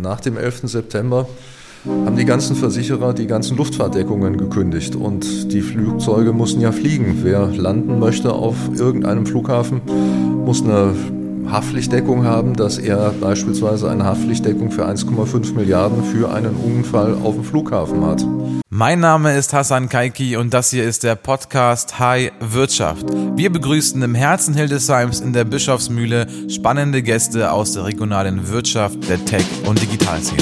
nach dem 11. September haben die ganzen Versicherer die ganzen Luftfahrtdeckungen gekündigt und die Flugzeuge mussten ja fliegen. Wer landen möchte auf irgendeinem Flughafen, muss eine Haftpflichtdeckung haben, dass er beispielsweise eine Haftpflichtdeckung für 1,5 Milliarden für einen Unfall auf dem Flughafen hat. Mein Name ist Hassan Kaiki und das hier ist der Podcast Hi Wirtschaft. Wir begrüßen im Herzen Hildesheims in der Bischofsmühle spannende Gäste aus der regionalen Wirtschaft, der Tech- und Digitalszene.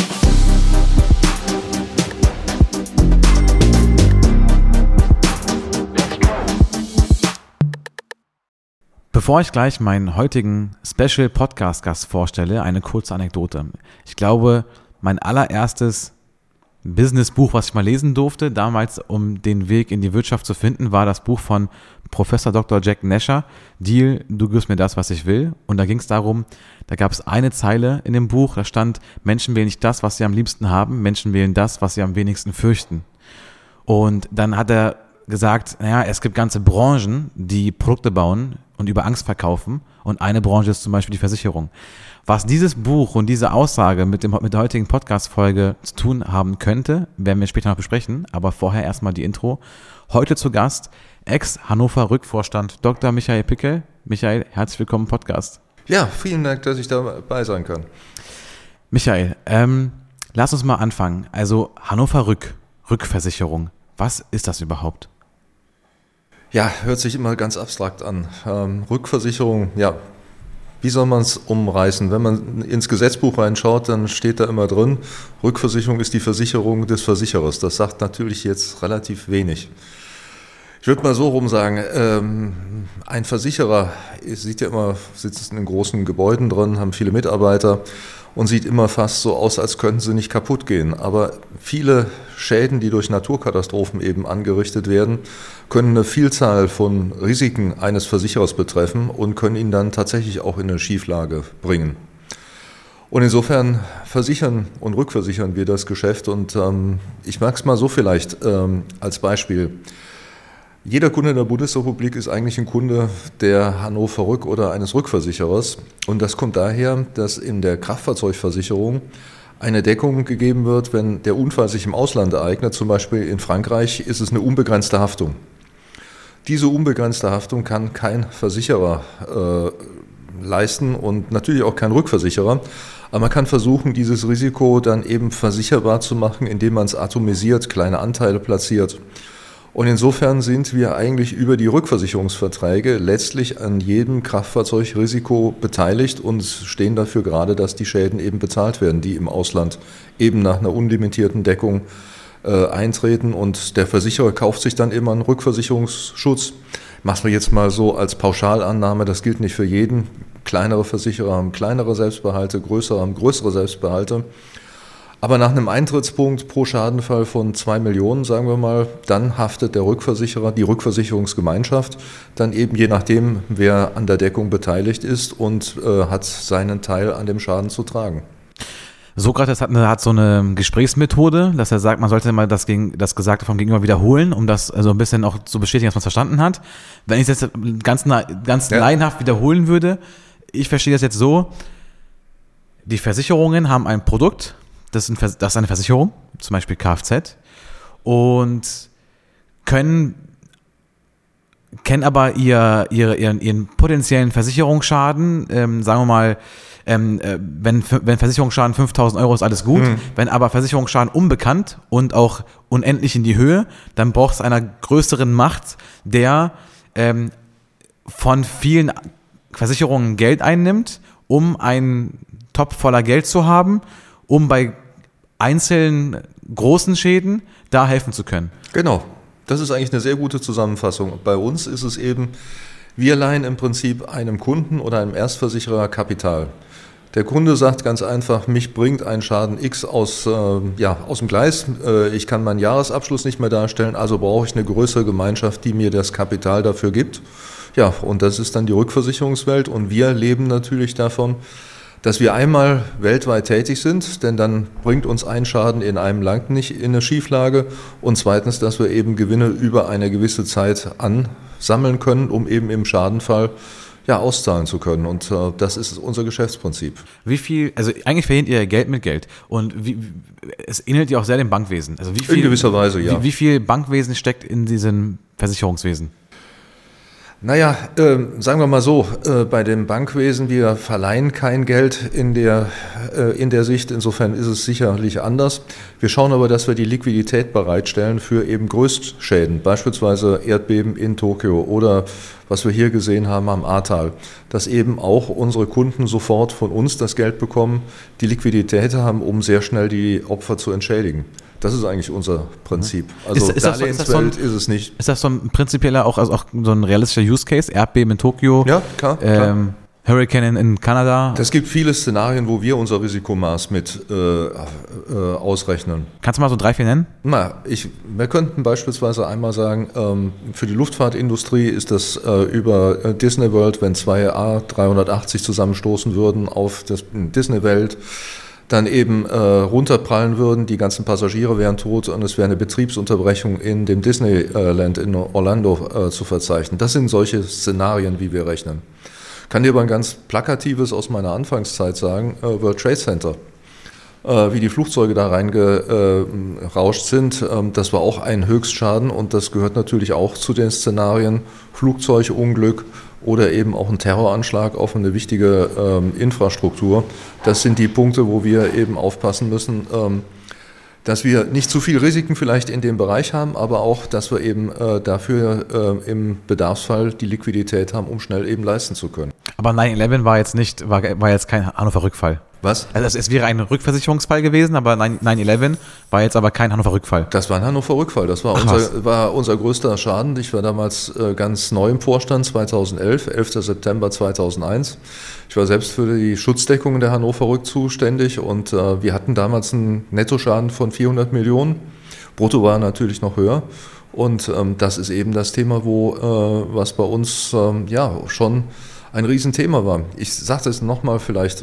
Bevor ich gleich meinen heutigen Special-Podcast-Gast vorstelle, eine kurze Anekdote. Ich glaube, mein allererstes Businessbuch, was ich mal lesen durfte, damals um den Weg in die Wirtschaft zu finden, war das Buch von Professor Dr. Jack Nasher, Deal, du gibst mir das, was ich will. Und da ging es darum, da gab es eine Zeile in dem Buch, da stand, Menschen wählen nicht das, was sie am liebsten haben, Menschen wählen das, was sie am wenigsten fürchten. Und dann hat er gesagt, naja, es gibt ganze Branchen, die Produkte bauen und über Angst verkaufen und eine Branche ist zum Beispiel die Versicherung. Was dieses Buch und diese Aussage mit der heutigen Podcast-Folge zu tun haben könnte, werden wir später noch besprechen, aber vorher erstmal die Intro. Heute zu Gast Ex-Hannover-Rückvorstand Dr. Michael Pickel. Michael, herzlich willkommen im Podcast. Ja, vielen Dank, dass ich dabei sein kann. Michael, lass uns mal anfangen. Also Hannover Rückversicherung, was ist das überhaupt? Ja, hört sich immer ganz abstrakt an. Rückversicherung, ja, wie soll man es umreißen? Wenn man ins Gesetzbuch reinschaut, dann steht da immer drin, Rückversicherung ist die Versicherung des Versicherers. Das sagt natürlich jetzt relativ wenig. Ich würde mal so rum sagen, ein Versicherer sieht ja immer, sitzt in großen Gebäuden drin, haben viele Mitarbeiter und sieht immer fast so aus, als könnten sie nicht kaputt gehen. Aber viele Schäden, die durch Naturkatastrophen eben angerichtet werden, können eine Vielzahl von Risiken eines Versicherers betreffen und können ihn dann tatsächlich auch in eine Schieflage bringen. Und insofern versichern und rückversichern wir das Geschäft. Und ich mag es mal so vielleicht als Beispiel. Jeder Kunde der Bundesrepublik ist eigentlich ein Kunde der Hannover Rück oder eines Rückversicherers. Und das kommt daher, dass in der Kraftfahrzeugversicherung eine Deckung gegeben wird, wenn der Unfall sich im Ausland ereignet, zum Beispiel in Frankreich, ist es eine unbegrenzte Haftung. Diese unbegrenzte Haftung kann kein Versicherer leisten und natürlich auch kein Rückversicherer. Aber man kann versuchen, dieses Risiko dann eben versicherbar zu machen, indem man es atomisiert, kleine Anteile platziert. Und insofern sind wir eigentlich über die Rückversicherungsverträge letztlich an jedem Kraftfahrzeugrisiko beteiligt und stehen dafür gerade, dass die Schäden eben bezahlt werden, die im Ausland eben nach einer unlimitierten Deckung eintreten. Und der Versicherer kauft sich dann immer einen Rückversicherungsschutz. Machen wir jetzt mal so als Pauschalannahme, das gilt nicht für jeden. Kleinere Versicherer haben kleinere Selbstbehalte, größere haben größere Selbstbehalte. Aber nach einem Eintrittspunkt pro Schadenfall von 2 Millionen, sagen wir mal, dann haftet der Rückversicherer, die Rückversicherungsgemeinschaft, dann eben je nachdem, wer an der Deckung beteiligt ist und hat seinen Teil an dem Schaden zu tragen. Sokrates hat so eine Gesprächsmethode, dass er sagt, man sollte mal das Gesagte vom Gegenüber wiederholen, um das also ein bisschen auch zu bestätigen, dass man es verstanden hat. Wenn ich es jetzt ganz laienhaft wiederholen würde, ich verstehe das jetzt so, die Versicherungen haben ein Produkt, das ist eine Versicherung, zum Beispiel Kfz, und kennen aber ihren potenziellen Versicherungsschaden, sagen wir mal, wenn Versicherungsschaden 5.000 Euro ist, alles gut. Wenn aber Versicherungsschaden unbekannt und auch unendlich in die Höhe, dann braucht es einer größeren Macht, der von vielen Versicherungen Geld einnimmt, um einen Topf voller Geld zu haben, um bei einzelnen großen Schäden da helfen zu können. Genau, das ist eigentlich eine sehr gute Zusammenfassung. Bei uns ist es eben, wir leihen im Prinzip einem Kunden oder einem Erstversicherer Kapital. Der Kunde sagt ganz einfach, mich bringt ein Schaden X aus dem Gleis, ich kann meinen Jahresabschluss nicht mehr darstellen, also brauche ich eine größere Gemeinschaft, die mir das Kapital dafür gibt. Ja, und das ist dann die Rückversicherungswelt und wir leben natürlich davon, dass wir einmal weltweit tätig sind, denn dann bringt uns ein Schaden in einem Land nicht in eine Schieflage und zweitens, dass wir eben Gewinne über eine gewisse Zeit ansammeln können, um eben im Schadenfall auszahlen zu können. Und das ist unser Geschäftsprinzip. Wie viel, also eigentlich verdient ihr Geld mit Geld und es ähnelt ja auch sehr dem Bankwesen. Also wie viel, in gewisser Weise, ja. Wie viel Bankwesen steckt in diesem Versicherungswesen? Naja, sagen wir mal so, bei dem Bankwesen, wir verleihen kein Geld in der Sicht, insofern ist es sicherlich anders. Wir schauen aber, dass wir die Liquidität bereitstellen für eben Größtschäden, beispielsweise Erdbeben in Tokio oder was wir hier gesehen haben am Ahrtal, dass eben auch unsere Kunden sofort von uns das Geld bekommen, die Liquidität haben, um sehr schnell die Opfer zu entschädigen. Das ist eigentlich unser Prinzip. Also Darlehenswelt ist es nicht. Ist das so ein prinzipieller, auch so ein realistischer Use Case? Erdbeben in Tokio? Ja, klar. Hurricane in Kanada? Es gibt viele Szenarien, wo wir unser Risikomaß mit ausrechnen. Kannst du mal so 3, 4 nennen? Wir könnten beispielsweise einmal sagen, für die Luftfahrtindustrie ist das über Disney World, wenn zwei A380 zusammenstoßen würden auf das Disney Welt, dann eben runterprallen würden, die ganzen Passagiere wären tot und es wäre eine Betriebsunterbrechung in dem Disneyland in Orlando zu verzeichnen. Das sind solche Szenarien, wie wir rechnen. Kann dir aber ein ganz plakatives aus meiner Anfangszeit sagen, World Trade Center. Wie die Flugzeuge da reingerauscht sind, das war auch ein Höchstschaden und das gehört natürlich auch zu den Szenarien Flugzeugunglück oder eben auch ein Terroranschlag auf eine wichtige Infrastruktur. Das sind die Punkte, wo wir eben aufpassen müssen, dass wir nicht zu viel Risiken vielleicht in dem Bereich haben, aber auch, dass wir eben dafür im Bedarfsfall die Liquidität haben, um schnell eben leisten zu können. Aber 9/11 war jetzt kein Hannover-Rückfall. Was? Also es wäre ein Rückversicherungsfall gewesen, aber 9/11 war jetzt aber kein Hannover-Rückfall. Das war ein Hannover-Rückfall. Das war unser größter Schaden. Ich war damals ganz neu im Vorstand, 2011, 11. September 2001. Ich war selbst für die Schutzdeckung der Hannover-Rück zuständig und wir hatten damals einen Nettoschaden von 400 Millionen. Brutto war natürlich noch höher. Und das ist eben das Thema, was bei uns schon ein Riesenthema war. Ich sage das nochmal vielleicht,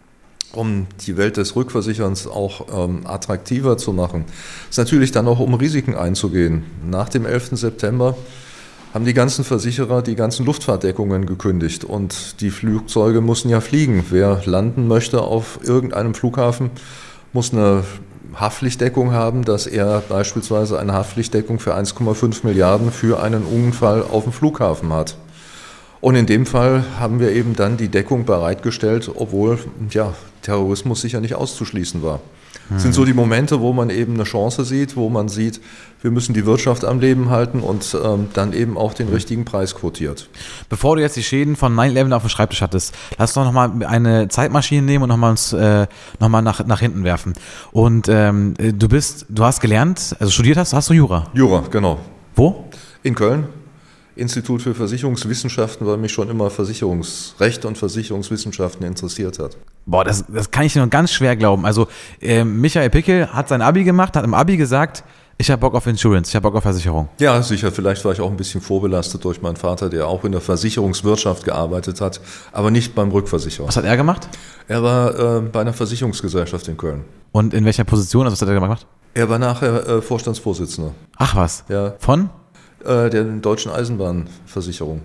um die Welt des Rückversicherns auch attraktiver zu machen, ist natürlich dann auch, um Risiken einzugehen. Nach dem 11. September haben die ganzen Versicherer die ganzen Luftfahrtdeckungen gekündigt und die Flugzeuge mussten ja fliegen. Wer landen möchte auf irgendeinem Flughafen, muss eine Haftpflichtdeckung haben, dass er beispielsweise eine Haftpflichtdeckung für 1,5 Milliarden für einen Unfall auf dem Flughafen hat. Und in dem Fall haben wir eben dann die Deckung bereitgestellt, obwohl Terrorismus sicher nicht auszuschließen war. Das sind so die Momente, wo man eben eine Chance sieht, wo man sieht, wir müssen die Wirtschaft am Leben halten und dann eben auch den richtigen Preis quotiert. Bevor du jetzt die Schäden von 9/11 auf dem Schreibtisch hattest, lass uns doch nochmal eine Zeitmaschine nehmen und nochmal nach hinten werfen. Und du hast gelernt, also studiert hast du Jura? Jura, genau. Wo? In Köln. Institut für Versicherungswissenschaften, weil mich schon immer Versicherungsrecht und Versicherungswissenschaften interessiert hat. Boah, das kann ich nur ganz schwer glauben. Also Michael Pickel hat sein Abi gemacht, hat im Abi gesagt, ich habe Bock auf Insurance, ich habe Bock auf Versicherung. Ja, sicher. Vielleicht war ich auch ein bisschen vorbelastet durch meinen Vater, der auch in der Versicherungswirtschaft gearbeitet hat, aber nicht beim Rückversicherer. Was hat er gemacht? Er war bei einer Versicherungsgesellschaft in Köln. Und in welcher Position? Also was hat er gemacht? Er war nachher Vorstandsvorsitzender. Ach was? Ja. Von? Der Deutschen Eisenbahnversicherung.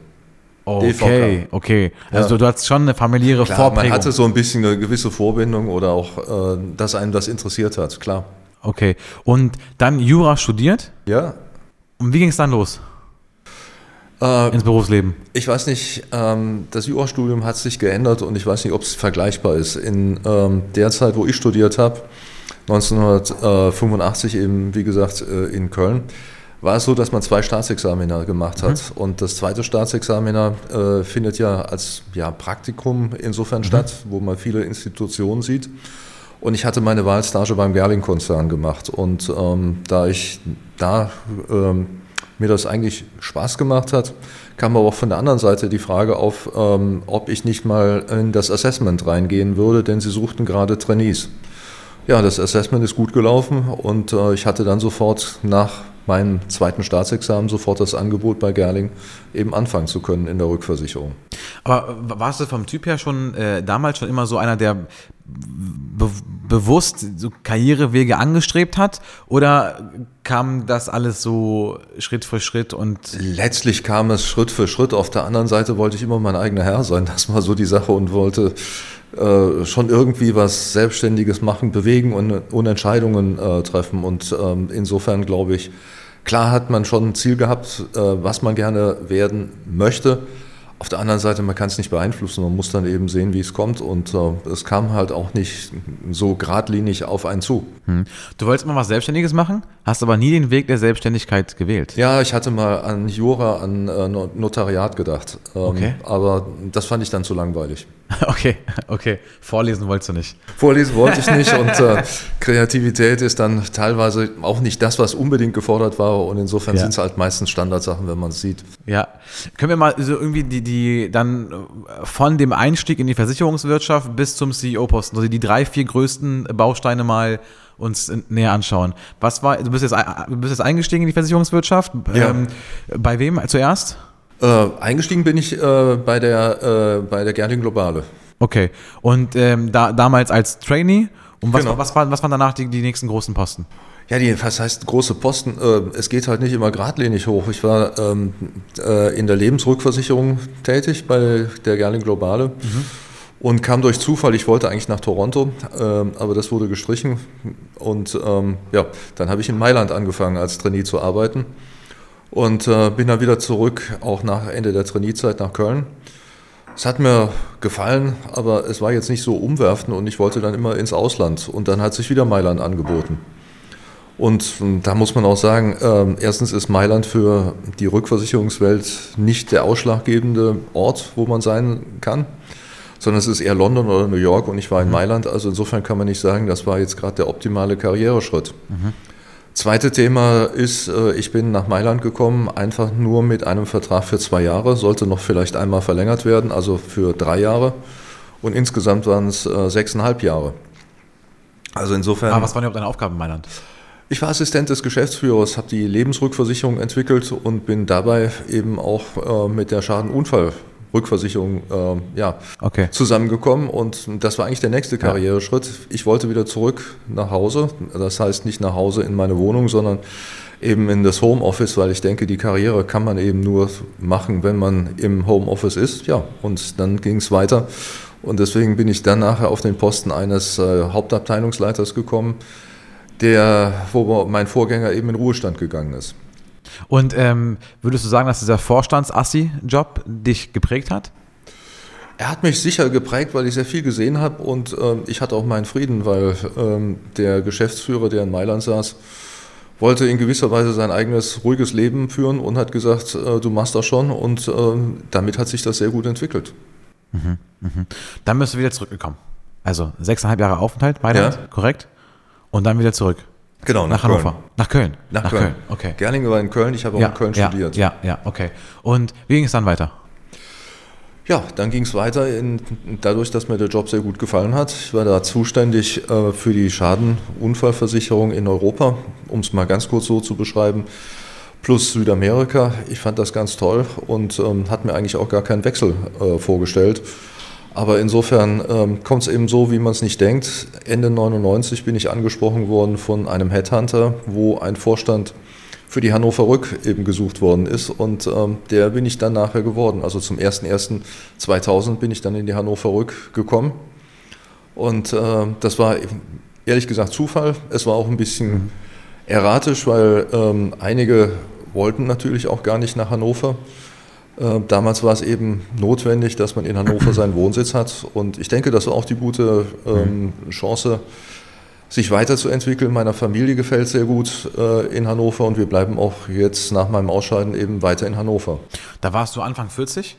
Okay, DVK. Okay. Also du hattest schon eine familiäre Vorprägung. Man hatte so ein bisschen eine gewisse Vorbindung oder auch, dass einen das interessiert hat, klar. Okay. Und dann Jura studiert? Ja. Und wie ging es dann los? Ins Berufsleben? Ich weiß nicht, das Jurastudium hat sich geändert und ich weiß nicht, ob es vergleichbar ist. In der Zeit, wo ich studiert habe, 1985 eben, wie gesagt, in Köln, war es so, dass man 2 Staatsexamina gemacht hat. Und das zweite Staatsexamina findet ja als Praktikum insofern statt, wo man viele Institutionen sieht. Und ich hatte meine Wahlstage beim Gerling-Konzern gemacht. Und da mir das eigentlich Spaß gemacht hat, kam aber auch von der anderen Seite die Frage auf, ob ich nicht mal in das Assessment reingehen würde, denn sie suchten gerade Trainees. Ja, das Assessment ist gut gelaufen und ich hatte dann sofort nach meinem zweiten Staatsexamen sofort das Angebot bei Gerling eben anfangen zu können in der Rückversicherung. Aber warst du vom Typ her schon damals schon immer so einer, der bewusst so Karrierewege angestrebt hat? Oder kam das alles so Schritt für Schritt? Und letztlich kam es Schritt für Schritt. Auf der anderen Seite wollte ich immer mein eigener Herr sein. Das war so die Sache und wollte schon irgendwie was Selbstständiges machen, bewegen und Entscheidungen treffen. Und insofern glaube ich, klar hat man schon ein Ziel gehabt, was man gerne werden möchte. Auf der anderen Seite, man kann es nicht beeinflussen, man muss dann eben sehen, wie es kommt und es kam halt auch nicht so geradlinig auf einen zu. Du wolltest mal was Selbstständiges machen, hast aber nie den Weg der Selbstständigkeit gewählt. Ja, ich hatte mal an Jura, an Notariat gedacht, Okay. aber das fand ich dann zu langweilig. Okay. Vorlesen wolltest du nicht. Vorlesen wollte ich nicht und Kreativität ist dann teilweise auch nicht das, was unbedingt gefordert war und insofern sind es halt meistens Standardsachen, wenn man es sieht. Ja. Können wir mal so irgendwie die dann von dem Einstieg in die Versicherungswirtschaft bis zum CEO-Posten, also die 3, 4 größten Bausteine mal uns näher anschauen. Du bist jetzt eingestiegen in die Versicherungswirtschaft. Ja. Bei wem zuerst? Eingestiegen bin ich bei der Gerling Globale. Okay. Und damals als Trainee. Und Genau. was waren danach die nächsten großen Posten? Ja, was heißt große Posten? Es geht halt nicht immer geradlinig hoch. Ich war in der Lebensrückversicherung tätig bei der Gerling Globale und kam durch Zufall, ich wollte eigentlich nach Toronto, aber das wurde gestrichen. Und dann habe ich in Mailand angefangen als Trainee zu arbeiten und bin dann wieder zurück, auch nach Ende der Trainee-Zeit nach Köln. Es hat mir gefallen, aber es war jetzt nicht so umwerfend und ich wollte dann immer ins Ausland. Und dann hat sich wieder Mailand angeboten. Und da muss man auch sagen, erstens ist Mailand für die Rückversicherungswelt nicht der ausschlaggebende Ort, wo man sein kann, sondern es ist eher London oder New York und ich war in Mailand. Also insofern kann man nicht sagen, das war jetzt gerade der optimale Karriereschritt. Zweite Thema ist, ich bin nach Mailand gekommen, einfach nur mit einem Vertrag für 2 Jahre, sollte noch vielleicht einmal verlängert werden, also für 3 Jahre. Und insgesamt waren es 6,5 Jahre. Also insofern. Aber was waren überhaupt deine Aufgaben in Mailand? Ich war Assistent des Geschäftsführers, habe die Lebensrückversicherung entwickelt und bin dabei eben auch mit der Schadenunfallrückversicherung zusammengekommen. Und das war eigentlich der nächste Karriereschritt. Ich wollte wieder zurück nach Hause. Das heißt nicht nach Hause in meine Wohnung, sondern eben in das Homeoffice, weil ich denke, die Karriere kann man eben nur machen, wenn man im Homeoffice ist. Ja, und dann ging es weiter. Und deswegen bin ich dann nachher auf den Posten eines Hauptabteilungsleiters gekommen, wo mein Vorgänger eben in Ruhestand gegangen ist. Und würdest du sagen, dass dieser Vorstands-Assi-Job dich geprägt hat? Er hat mich sicher geprägt, weil ich sehr viel gesehen habe und ich hatte auch meinen Frieden, weil der Geschäftsführer, der in Mailand saß, wollte in gewisser Weise sein eigenes ruhiges Leben führen und hat gesagt, du machst das schon und damit hat sich das sehr gut entwickelt. Dann bist du wieder zurückgekommen. Also 6,5 Jahre Aufenthalt, Mailand, korrekt? Und dann wieder zurück. Genau, nach Hannover. Nach Köln. Nach Köln. Okay. Gerling war in Köln, ich habe auch in Köln studiert. Ja, okay. Und wie ging es dann weiter? Ja, dann ging es weiter, dadurch, dass mir der Job sehr gut gefallen hat. Ich war da zuständig für die Schadenunfallversicherung in Europa, um es mal ganz kurz so zu beschreiben, plus Südamerika. Ich fand das ganz toll und hat mir eigentlich auch gar keinen Wechsel vorgestellt. Aber insofern kommt es eben so, wie man es nicht denkt. Ende 99 bin ich angesprochen worden von einem Headhunter, wo ein Vorstand für die Hannover Rück eben gesucht worden ist und der bin ich dann nachher geworden. Also zum 01.01.2000 bin ich dann in die Hannover Rück gekommen und das war ehrlich gesagt Zufall. Es war auch ein bisschen erratisch, weil einige wollten natürlich auch gar nicht nach Hannover. Damals war es eben notwendig, dass man in Hannover seinen Wohnsitz hat und ich denke, das war auch die gute Chance, sich weiterzuentwickeln. Meiner Familie gefällt es sehr gut in Hannover und wir bleiben auch jetzt nach meinem Ausscheiden eben weiter in Hannover. Da warst du Anfang 40?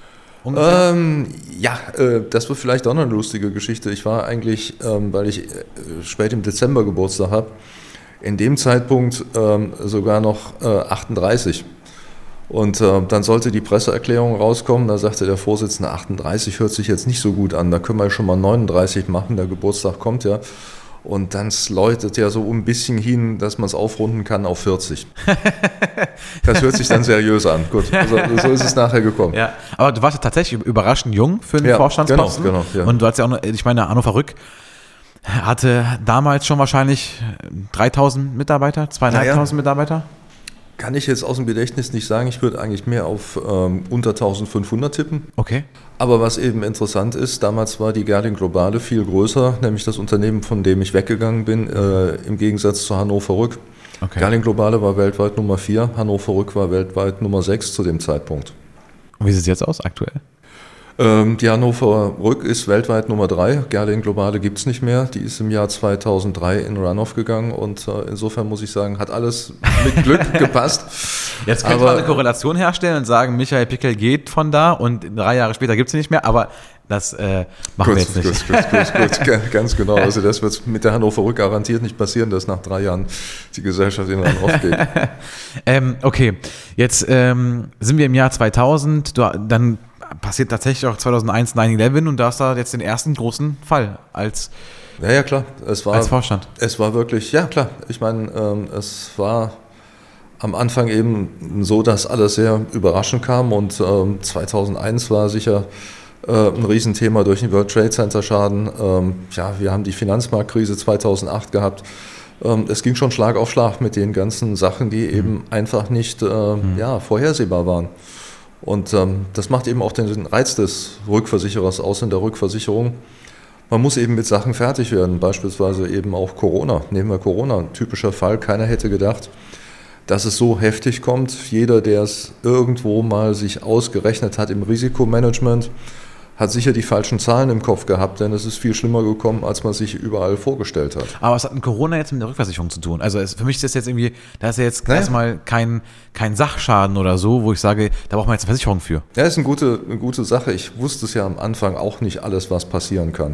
Das wird vielleicht auch noch eine lustige Geschichte. Ich war eigentlich, weil ich spät im Dezember Geburtstag habe, in dem Zeitpunkt sogar noch 38. Und dann sollte die Presseerklärung rauskommen, da sagte der Vorsitzende, 38 hört sich jetzt nicht so gut an, da können wir schon mal 39 machen, der Geburtstag kommt ja. Und dann läutet ja so ein bisschen hin, dass man es aufrunden kann auf 40. Das hört sich dann seriös an. Gut, also so ist es nachher gekommen. Ja, aber du warst ja tatsächlich überraschend jung für einen Vorstandsposten. Genau. Ja. Und du hast ja auch noch, ich meine, Hannover Rück hatte damals schon wahrscheinlich 3.000 Mitarbeiter, 2.500 Mitarbeiter. Kann ich jetzt aus dem Gedächtnis nicht sagen. Ich würde eigentlich mehr auf unter 1.500 tippen. Okay. Aber was eben interessant ist, damals war die Gerling Globale viel größer, nämlich das Unternehmen, von dem ich weggegangen bin, im Gegensatz zu Hannover Rück. Okay. Gerling Globale war weltweit Nummer 4, Hannover Rück war weltweit Nummer 6 zu dem Zeitpunkt. Und wie sieht es jetzt aus aktuell? Die Hannover Rück ist weltweit Nummer 3, Gerling Globale gibt es nicht mehr, die ist im Jahr 2003 in Runoff gegangen und insofern muss ich sagen, hat alles mit Glück gepasst. Jetzt könnte man eine Korrelation herstellen und sagen, Michael Pickel geht von da und 3 Jahre später gibt es sie nicht mehr, aber das machen wir jetzt nicht. Gut, ganz genau. Also das wird mit der Hannover Rück garantiert nicht passieren, dass nach 3 Jahren die Gesellschaft in Runoff geht. Okay, jetzt sind wir im Jahr 2000, dann passiert tatsächlich auch 2001 9/11 und da hast du jetzt den ersten großen Fall als klar. Als Vorstand. Es war wirklich, ja klar. Ich meine, es war am Anfang eben so, dass alles sehr überraschend kam und 2001 war sicher ein Riesenthema durch den World Trade Center Schaden. Wir haben die Finanzmarktkrise 2008 gehabt. Es ging schon Schlag auf Schlag mit den ganzen Sachen, die eben einfach nicht vorhersehbar waren. Und das macht eben auch den Reiz des Rückversicherers aus in der Rückversicherung. Man muss eben mit Sachen fertig werden, beispielsweise eben auch Corona. Nehmen wir Corona, ein typischer Fall, keiner hätte gedacht, dass es so heftig kommt. Jeder, der es irgendwo mal sich ausgerechnet hat im Risikomanagement, hat sicher die falschen Zahlen im Kopf gehabt, denn es ist viel schlimmer gekommen, als man sich überall vorgestellt hat. Aber was hat denn Corona jetzt mit der Rückversicherung zu tun? Also für mich ist das jetzt irgendwie, da ist ja jetzt erstmal kein Sachschaden oder so, wo ich sage, da braucht man jetzt eine Versicherung für. Ja, ist eine gute Sache. Ich wusste es ja am Anfang auch nicht alles, was passieren kann.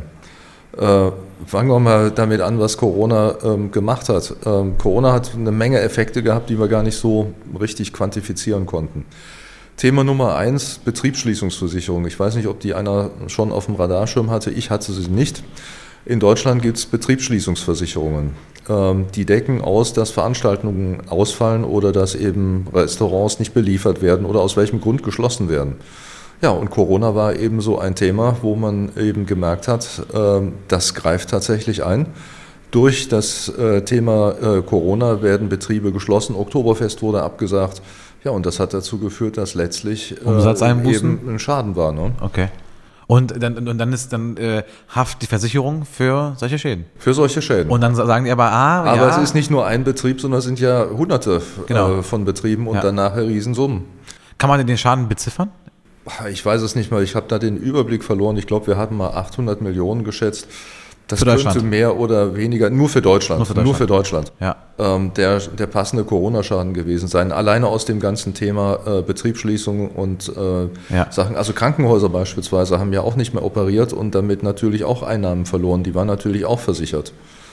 Fangen wir mal damit an, was Corona gemacht hat. Corona hat eine Menge Effekte gehabt, die wir gar nicht so richtig quantifizieren konnten. Thema Nummer 1, Betriebsschließungsversicherung. Ich weiß nicht, ob die einer schon auf dem Radarschirm hatte. Ich hatte sie nicht. In Deutschland gibt es Betriebsschließungsversicherungen. Die decken aus, dass Veranstaltungen ausfallen oder dass eben Restaurants nicht beliefert werden oder aus welchem Grund geschlossen werden. Ja, und Corona war eben so ein Thema, wo man eben gemerkt hat, das greift tatsächlich ein. Durch das Thema Corona werden Betriebe geschlossen, Oktoberfest wurde abgesagt. Ja, und das hat dazu geführt, dass letztlich eben ein Schaden war. Ne? Okay. Und dann ist Haft die Versicherung für solche Schäden? Für solche Schäden. Und dann sagen die aber es ist nicht nur ein Betrieb, sondern es sind ja Hunderte von Betrieben und dann nachher Riesensummen. Kann man den Schaden beziffern? Ich weiß es nicht mal. Ich habe da den Überblick verloren. Ich glaube, wir hatten mal 800 Millionen geschätzt. Das könnte mehr oder weniger, nur für Deutschland. Ja. Der passende Corona-Schaden gewesen sein. Alleine aus dem ganzen Thema Betriebsschließung und Sachen. Also Krankenhäuser beispielsweise haben ja auch nicht mehr operiert und damit natürlich auch Einnahmen verloren. Die waren natürlich auch versichert.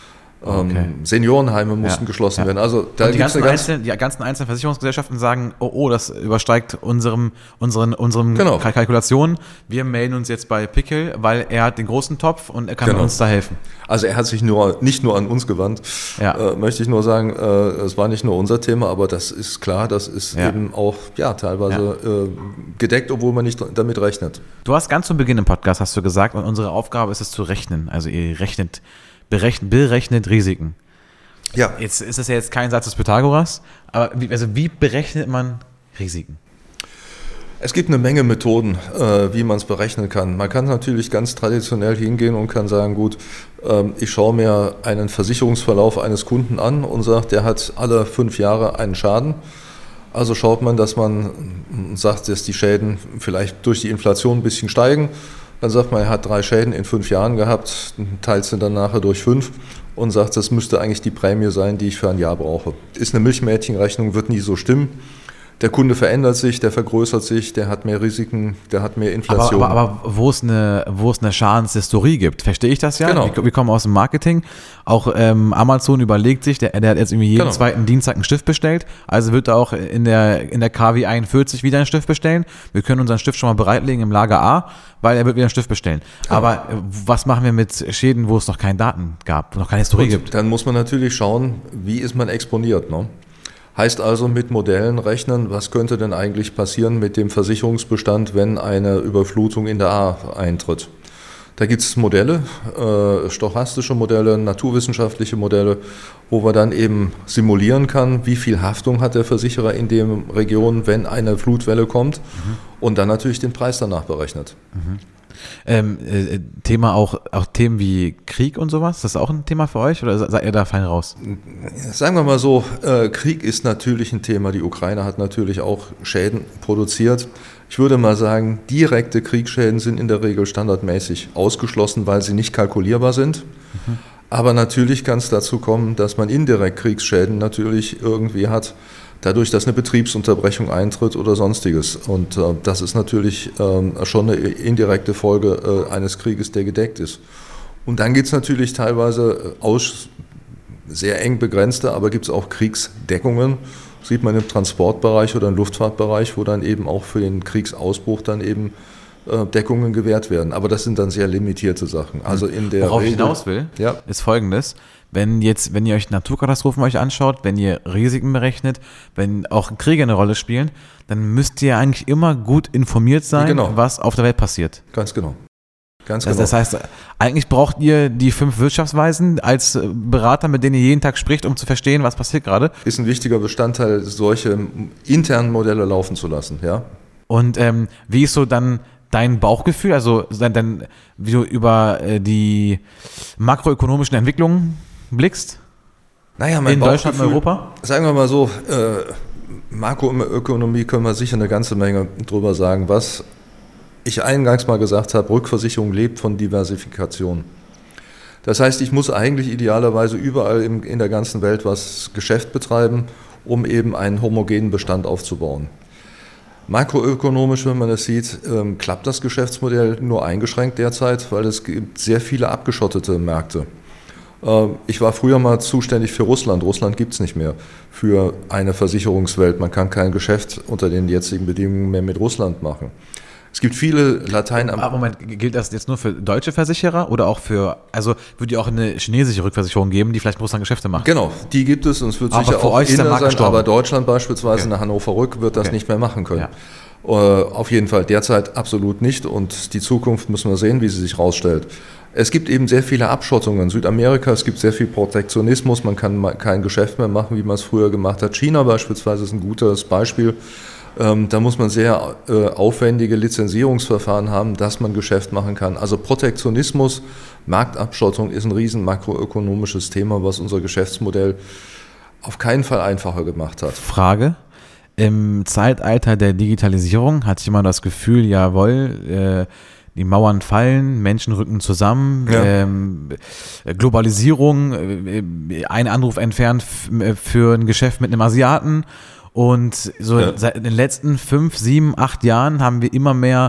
Seniorenheime mussten geschlossen werden. Also da die ganzen einzelnen Versicherungsgesellschaften sagen, das übersteigt unseren Kalkulationen. Wir melden uns jetzt bei Pickel, weil er hat den großen Topf und er kann uns da helfen. Also er hat sich nicht nur an uns gewandt, möchte ich nur sagen, es war nicht nur unser Thema, aber das ist klar, das ist eben auch teilweise gedeckt, obwohl man nicht damit rechnet. Du hast ganz zu Beginn im Podcast, hast du gesagt, und unsere Aufgabe ist es zu rechnen. Also ihr berechnet Risiken. Ja. Jetzt ist das ja jetzt kein Satz des Pythagoras, aber wie berechnet man Risiken? Es gibt eine Menge Methoden, wie man es berechnen kann. Man kann natürlich ganz traditionell hingehen und kann sagen, gut, ich schaue mir einen Versicherungsverlauf eines Kunden an und sage, der hat alle 5 Jahre einen Schaden. Also schaut man, dass man sagt, dass die Schäden vielleicht durch die Inflation ein bisschen steigen. Dann sagt man, er hat 3 Schäden in 5 Jahren gehabt, teilt sie dann nachher durch 5 und sagt, das müsste eigentlich die Prämie sein, die ich für ein Jahr brauche. Ist eine Milchmädchenrechnung, wird nie so stimmen. Der Kunde verändert sich, der vergrößert sich, der hat mehr Risiken, der hat mehr Inflation. Aber wo es eine Schadenshistorie gibt, verstehe ich das ja. Genau. Wir kommen aus dem Marketing. Auch Amazon überlegt sich, der hat jetzt irgendwie jeden zweiten Dienstag einen Stift bestellt, also wird er auch in der KW 41 wieder einen Stift bestellen. Wir können unseren Stift schon mal bereitlegen im Lager A, weil er wird wieder einen Stift bestellen. Ja. Aber was machen wir mit Schäden, wo es noch keine Daten gab, wo noch keine Historie gibt? Dann muss man natürlich schauen, wie ist man exponiert, ne? Heißt also mit Modellen rechnen, was könnte denn eigentlich passieren mit dem Versicherungsbestand, wenn eine Überflutung in der A eintritt. Da gibt es Modelle, stochastische Modelle, naturwissenschaftliche Modelle, wo man dann eben simulieren kann, wie viel Haftung hat der Versicherer in der Region, wenn eine Flutwelle kommt, und dann natürlich den Preis danach berechnet. Thema auch Themen wie Krieg und sowas, ist das auch ein Thema für euch oder seid ihr da fein raus? Sagen wir mal so, Krieg ist natürlich ein Thema. Die Ukraine hat natürlich auch Schäden produziert. Ich würde mal sagen, direkte Kriegsschäden sind in der Regel standardmäßig ausgeschlossen, weil sie nicht kalkulierbar sind. Aber natürlich kann es dazu kommen, dass man indirekt Kriegsschäden natürlich irgendwie hat, dadurch, dass eine Betriebsunterbrechung eintritt oder sonstiges. Und das ist natürlich schon eine indirekte Folge eines Krieges, der gedeckt ist. Und dann gibt es natürlich teilweise sehr eng begrenzte, aber gibt es auch Kriegsdeckungen. Sieht man im Transportbereich oder im Luftfahrtbereich, wo dann eben auch für den Kriegsausbruch dann eben Deckungen gewährt werden. Aber das sind dann sehr limitierte Sachen. Also in der Worauf ich hinaus will, ist Folgendes. Wenn ihr euch Naturkatastrophen anschaut, wenn ihr Risiken berechnet, wenn auch Kriege eine Rolle spielen, dann müsst ihr eigentlich immer gut informiert sein, was auf der Welt passiert. Ganz genau. Das heißt, eigentlich braucht ihr die 5 Wirtschaftsweisen als Berater, mit denen ihr jeden Tag spricht, um zu verstehen, was passiert gerade. Ist ein wichtiger Bestandteil, solche internen Modelle laufen zu lassen, ja. Und wie ist so dann dein Bauchgefühl, also wie du über die makroökonomischen Entwicklungen blickst? Naja, in Deutschland und Europa? Sagen wir mal so, Makroökonomie können wir sicher eine ganze Menge drüber sagen. Was ich eingangs mal gesagt habe, Rückversicherung lebt von Diversifikation. Das heißt, ich muss eigentlich idealerweise überall in der ganzen Welt was Geschäft betreiben, um eben einen homogenen Bestand aufzubauen. Makroökonomisch, wenn man das sieht, klappt das Geschäftsmodell nur eingeschränkt derzeit, weil es gibt sehr viele abgeschottete Märkte. Ich war früher mal zuständig für Russland. Russland gibt es nicht mehr für eine Versicherungswelt. Man kann kein Geschäft unter den jetzigen Bedingungen mehr mit Russland machen. Es gibt viele Moment, gilt das jetzt nur für deutsche Versicherer oder auch also würde ja auch eine chinesische Rückversicherung geben, die vielleicht mit Russland Geschäfte macht? Genau, die gibt es und es wird sicher auch Inder sein, aber Deutschland beispielsweise, eine Hannover Rück, wird das nicht mehr machen können. Ja. Auf jeden Fall derzeit absolut nicht und die Zukunft müssen wir sehen, wie sie sich rausstellt. Es gibt eben sehr viele Abschottungen. Südamerika, es gibt sehr viel Protektionismus, man kann kein Geschäft mehr machen, wie man es früher gemacht hat. China beispielsweise ist ein gutes Beispiel. Da muss man sehr aufwendige Lizenzierungsverfahren haben, dass man Geschäft machen kann. Also Protektionismus, Marktabschottung ist ein riesen makroökonomisches Thema, was unser Geschäftsmodell auf keinen Fall einfacher gemacht hat. Frage: Im Zeitalter der Digitalisierung hatte ich immer das Gefühl, jawohl, die Mauern fallen, Menschen rücken zusammen, Globalisierung, ein Anruf entfernt für ein Geschäft mit einem Asiaten. Und so seit den letzten 5, 7, 8 Jahren haben wir immer mehr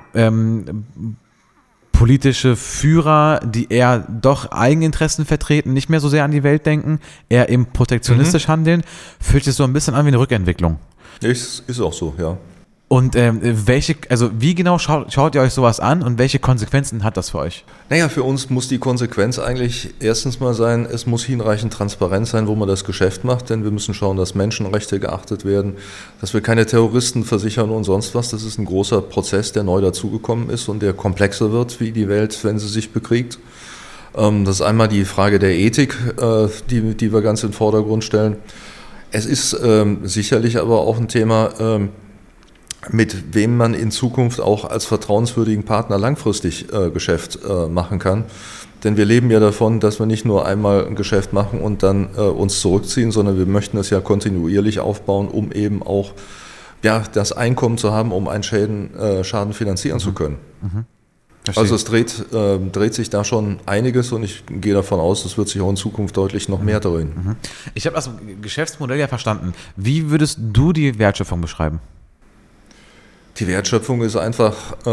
politische Führer, die eher doch Eigeninteressen vertreten, nicht mehr so sehr an die Welt denken, eher eben protektionistisch handeln. Fühlt sich so ein bisschen an wie eine Rückentwicklung. Ist auch so, ja. Und wie genau schaut ihr euch sowas an und welche Konsequenzen hat das für euch? Naja, für uns muss die Konsequenz eigentlich erstens mal sein, es muss hinreichend transparent sein, wo man das Geschäft macht, denn wir müssen schauen, dass Menschenrechte geachtet werden, dass wir keine Terroristen versichern und sonst was. Das ist ein großer Prozess, der neu dazugekommen ist und der komplexer wird wie die Welt, wenn sie sich bekriegt. Das ist einmal die Frage der Ethik, die wir ganz in den Vordergrund stellen. Es ist sicherlich aber auch ein Thema, mit wem man in Zukunft auch als vertrauenswürdigen Partner langfristig Geschäft machen kann. Denn wir leben ja davon, dass wir nicht nur einmal ein Geschäft machen und dann uns zurückziehen, sondern wir möchten das ja kontinuierlich aufbauen, um eben auch das Einkommen zu haben, um einen Schaden finanzieren zu können. Verstehe. Also es dreht sich da schon einiges und ich gehe davon aus, es wird sich auch in Zukunft deutlich noch mehr drehen. Ich habe das Geschäftsmodell ja verstanden. Wie würdest du die Wertschöpfung beschreiben? Die Wertschöpfung ist einfach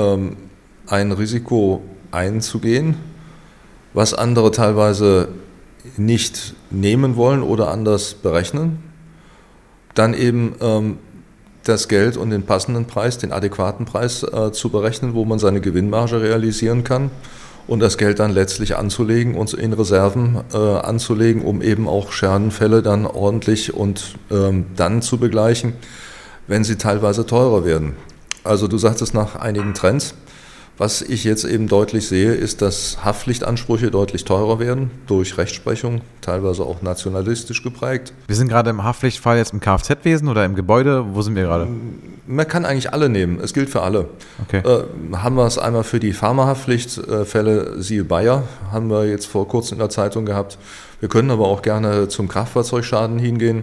ein Risiko einzugehen, was andere teilweise nicht nehmen wollen oder anders berechnen. Dann eben das Geld und den passenden Preis, den adäquaten Preis zu berechnen, wo man seine Gewinnmarge realisieren kann und das Geld dann letztlich anzulegen und in Reserven anzulegen, um eben auch Schadenfälle dann ordentlich und dann zu begleichen, wenn sie teilweise teurer werden. Also du sagtest nach einigen Trends. Was ich jetzt eben deutlich sehe, ist, dass Haftpflichtansprüche deutlich teurer werden durch Rechtsprechung, teilweise auch nationalistisch geprägt. Wir sind gerade im Haftpflichtfall jetzt im Kfz-Wesen oder im Gebäude. Wo sind wir gerade? Man kann eigentlich alle nehmen. Es gilt für alle. Okay. Haben wir es einmal für die Pharmahaftpflichtfälle, siehe Bayer, haben wir jetzt vor kurzem in der Zeitung gehabt. Wir können aber auch gerne zum Kraftfahrzeugschaden hingehen,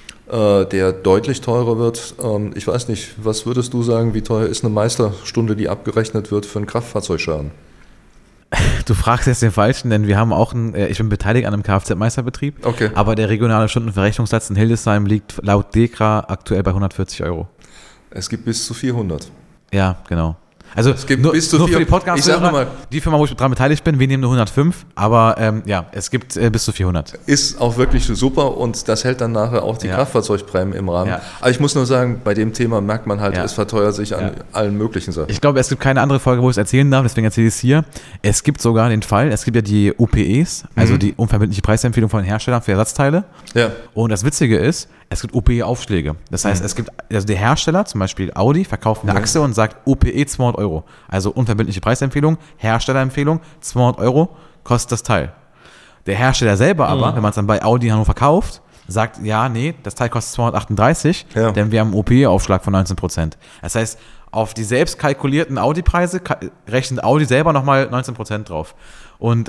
der deutlich teurer wird. Ich weiß nicht, was würdest du sagen, wie teuer ist eine Meisterstunde, die abgerechnet wird für einen Kraftfahrzeugschaden? Du fragst jetzt den Falschen, denn wir haben auch ich bin beteiligt an einem Kfz-Meisterbetrieb, Okay. aber der regionale Stundenverrechnungssatz in Hildesheim liegt laut DEKRA aktuell bei 140 Euro. Es gibt bis zu 400. Ja, genau. Also Es gibt nur, bis zu nur für die Ich sag Podcast-Hörer, mal, die Firma, wo ich daran beteiligt bin, wir nehmen nur 105, aber ja, es gibt bis zu 400. ist auch wirklich super und das hält dann nachher auch die Ja. Kraftfahrzeugprämie im Rahmen. Ja. Aber ich muss nur sagen, bei dem Thema merkt man halt, Ja. es verteuert sich an Ja. allen möglichen Sachen. Ich glaube, es gibt keine andere Folge, wo ich es erzählen darf, deswegen erzähle ich es hier. Es gibt sogar den Fall, es gibt ja die UPEs, also die unverbindliche Preisempfehlung von den Herstellern für Ersatzteile. Ja. Und das Witzige ist, es gibt OPE-Aufschläge. Das heißt, es gibt, also der Hersteller, zum Beispiel Audi, verkauft eine Achse und sagt OPE 200 Euro. Also unverbindliche Preisempfehlung, Herstellerempfehlung, 200 Euro kostet das Teil. Der Hersteller selber aber, wenn man es dann bei Audi Hannover verkauft, sagt, ja, nee, das Teil kostet 238, Ja. denn wir haben einen OPE-Aufschlag von 19%. Das heißt, auf die selbst kalkulierten Audi-Preise rechnet Audi selber nochmal 19% drauf. Und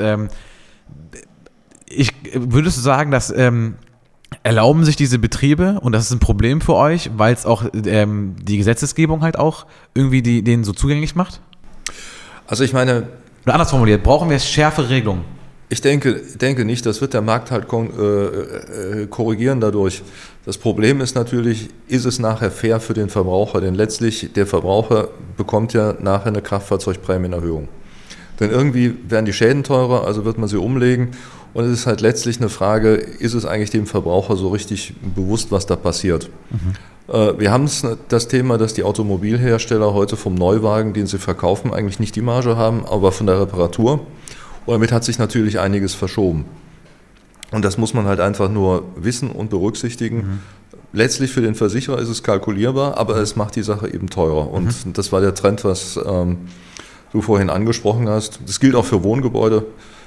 würdest du sagen, dass erlauben sich diese Betriebe, und das ist ein Problem für euch, weil es auch die Gesetzesgebung halt auch irgendwie denen so zugänglich macht? Also ich meine, Oder anders formuliert, brauchen wir schärfere Regelungen? ich denke nicht, das wird der Markt halt korrigieren dadurch. Das Problem ist natürlich, ist es nachher fair für den Verbraucher? Denn letztlich, der Verbraucher bekommt ja nachher eine Kraftfahrzeugprämienerhöhung. Denn irgendwie werden die Schäden teurer, also wird man sie umlegen. Und es ist halt letztlich eine Frage, ist es eigentlich dem Verbraucher so richtig bewusst, was da passiert? Wir haben das Thema, dass die Automobilhersteller heute vom Neuwagen, den sie verkaufen, eigentlich nicht die Marge haben, aber von der Reparatur. Und damit hat sich natürlich einiges verschoben. Und das muss man halt einfach nur wissen und berücksichtigen. Letztlich für den Versicherer ist es kalkulierbar, aber es macht die Sache eben teurer. Und das war der Trend, was du vorhin angesprochen hast. Das gilt auch für Wohngebäude.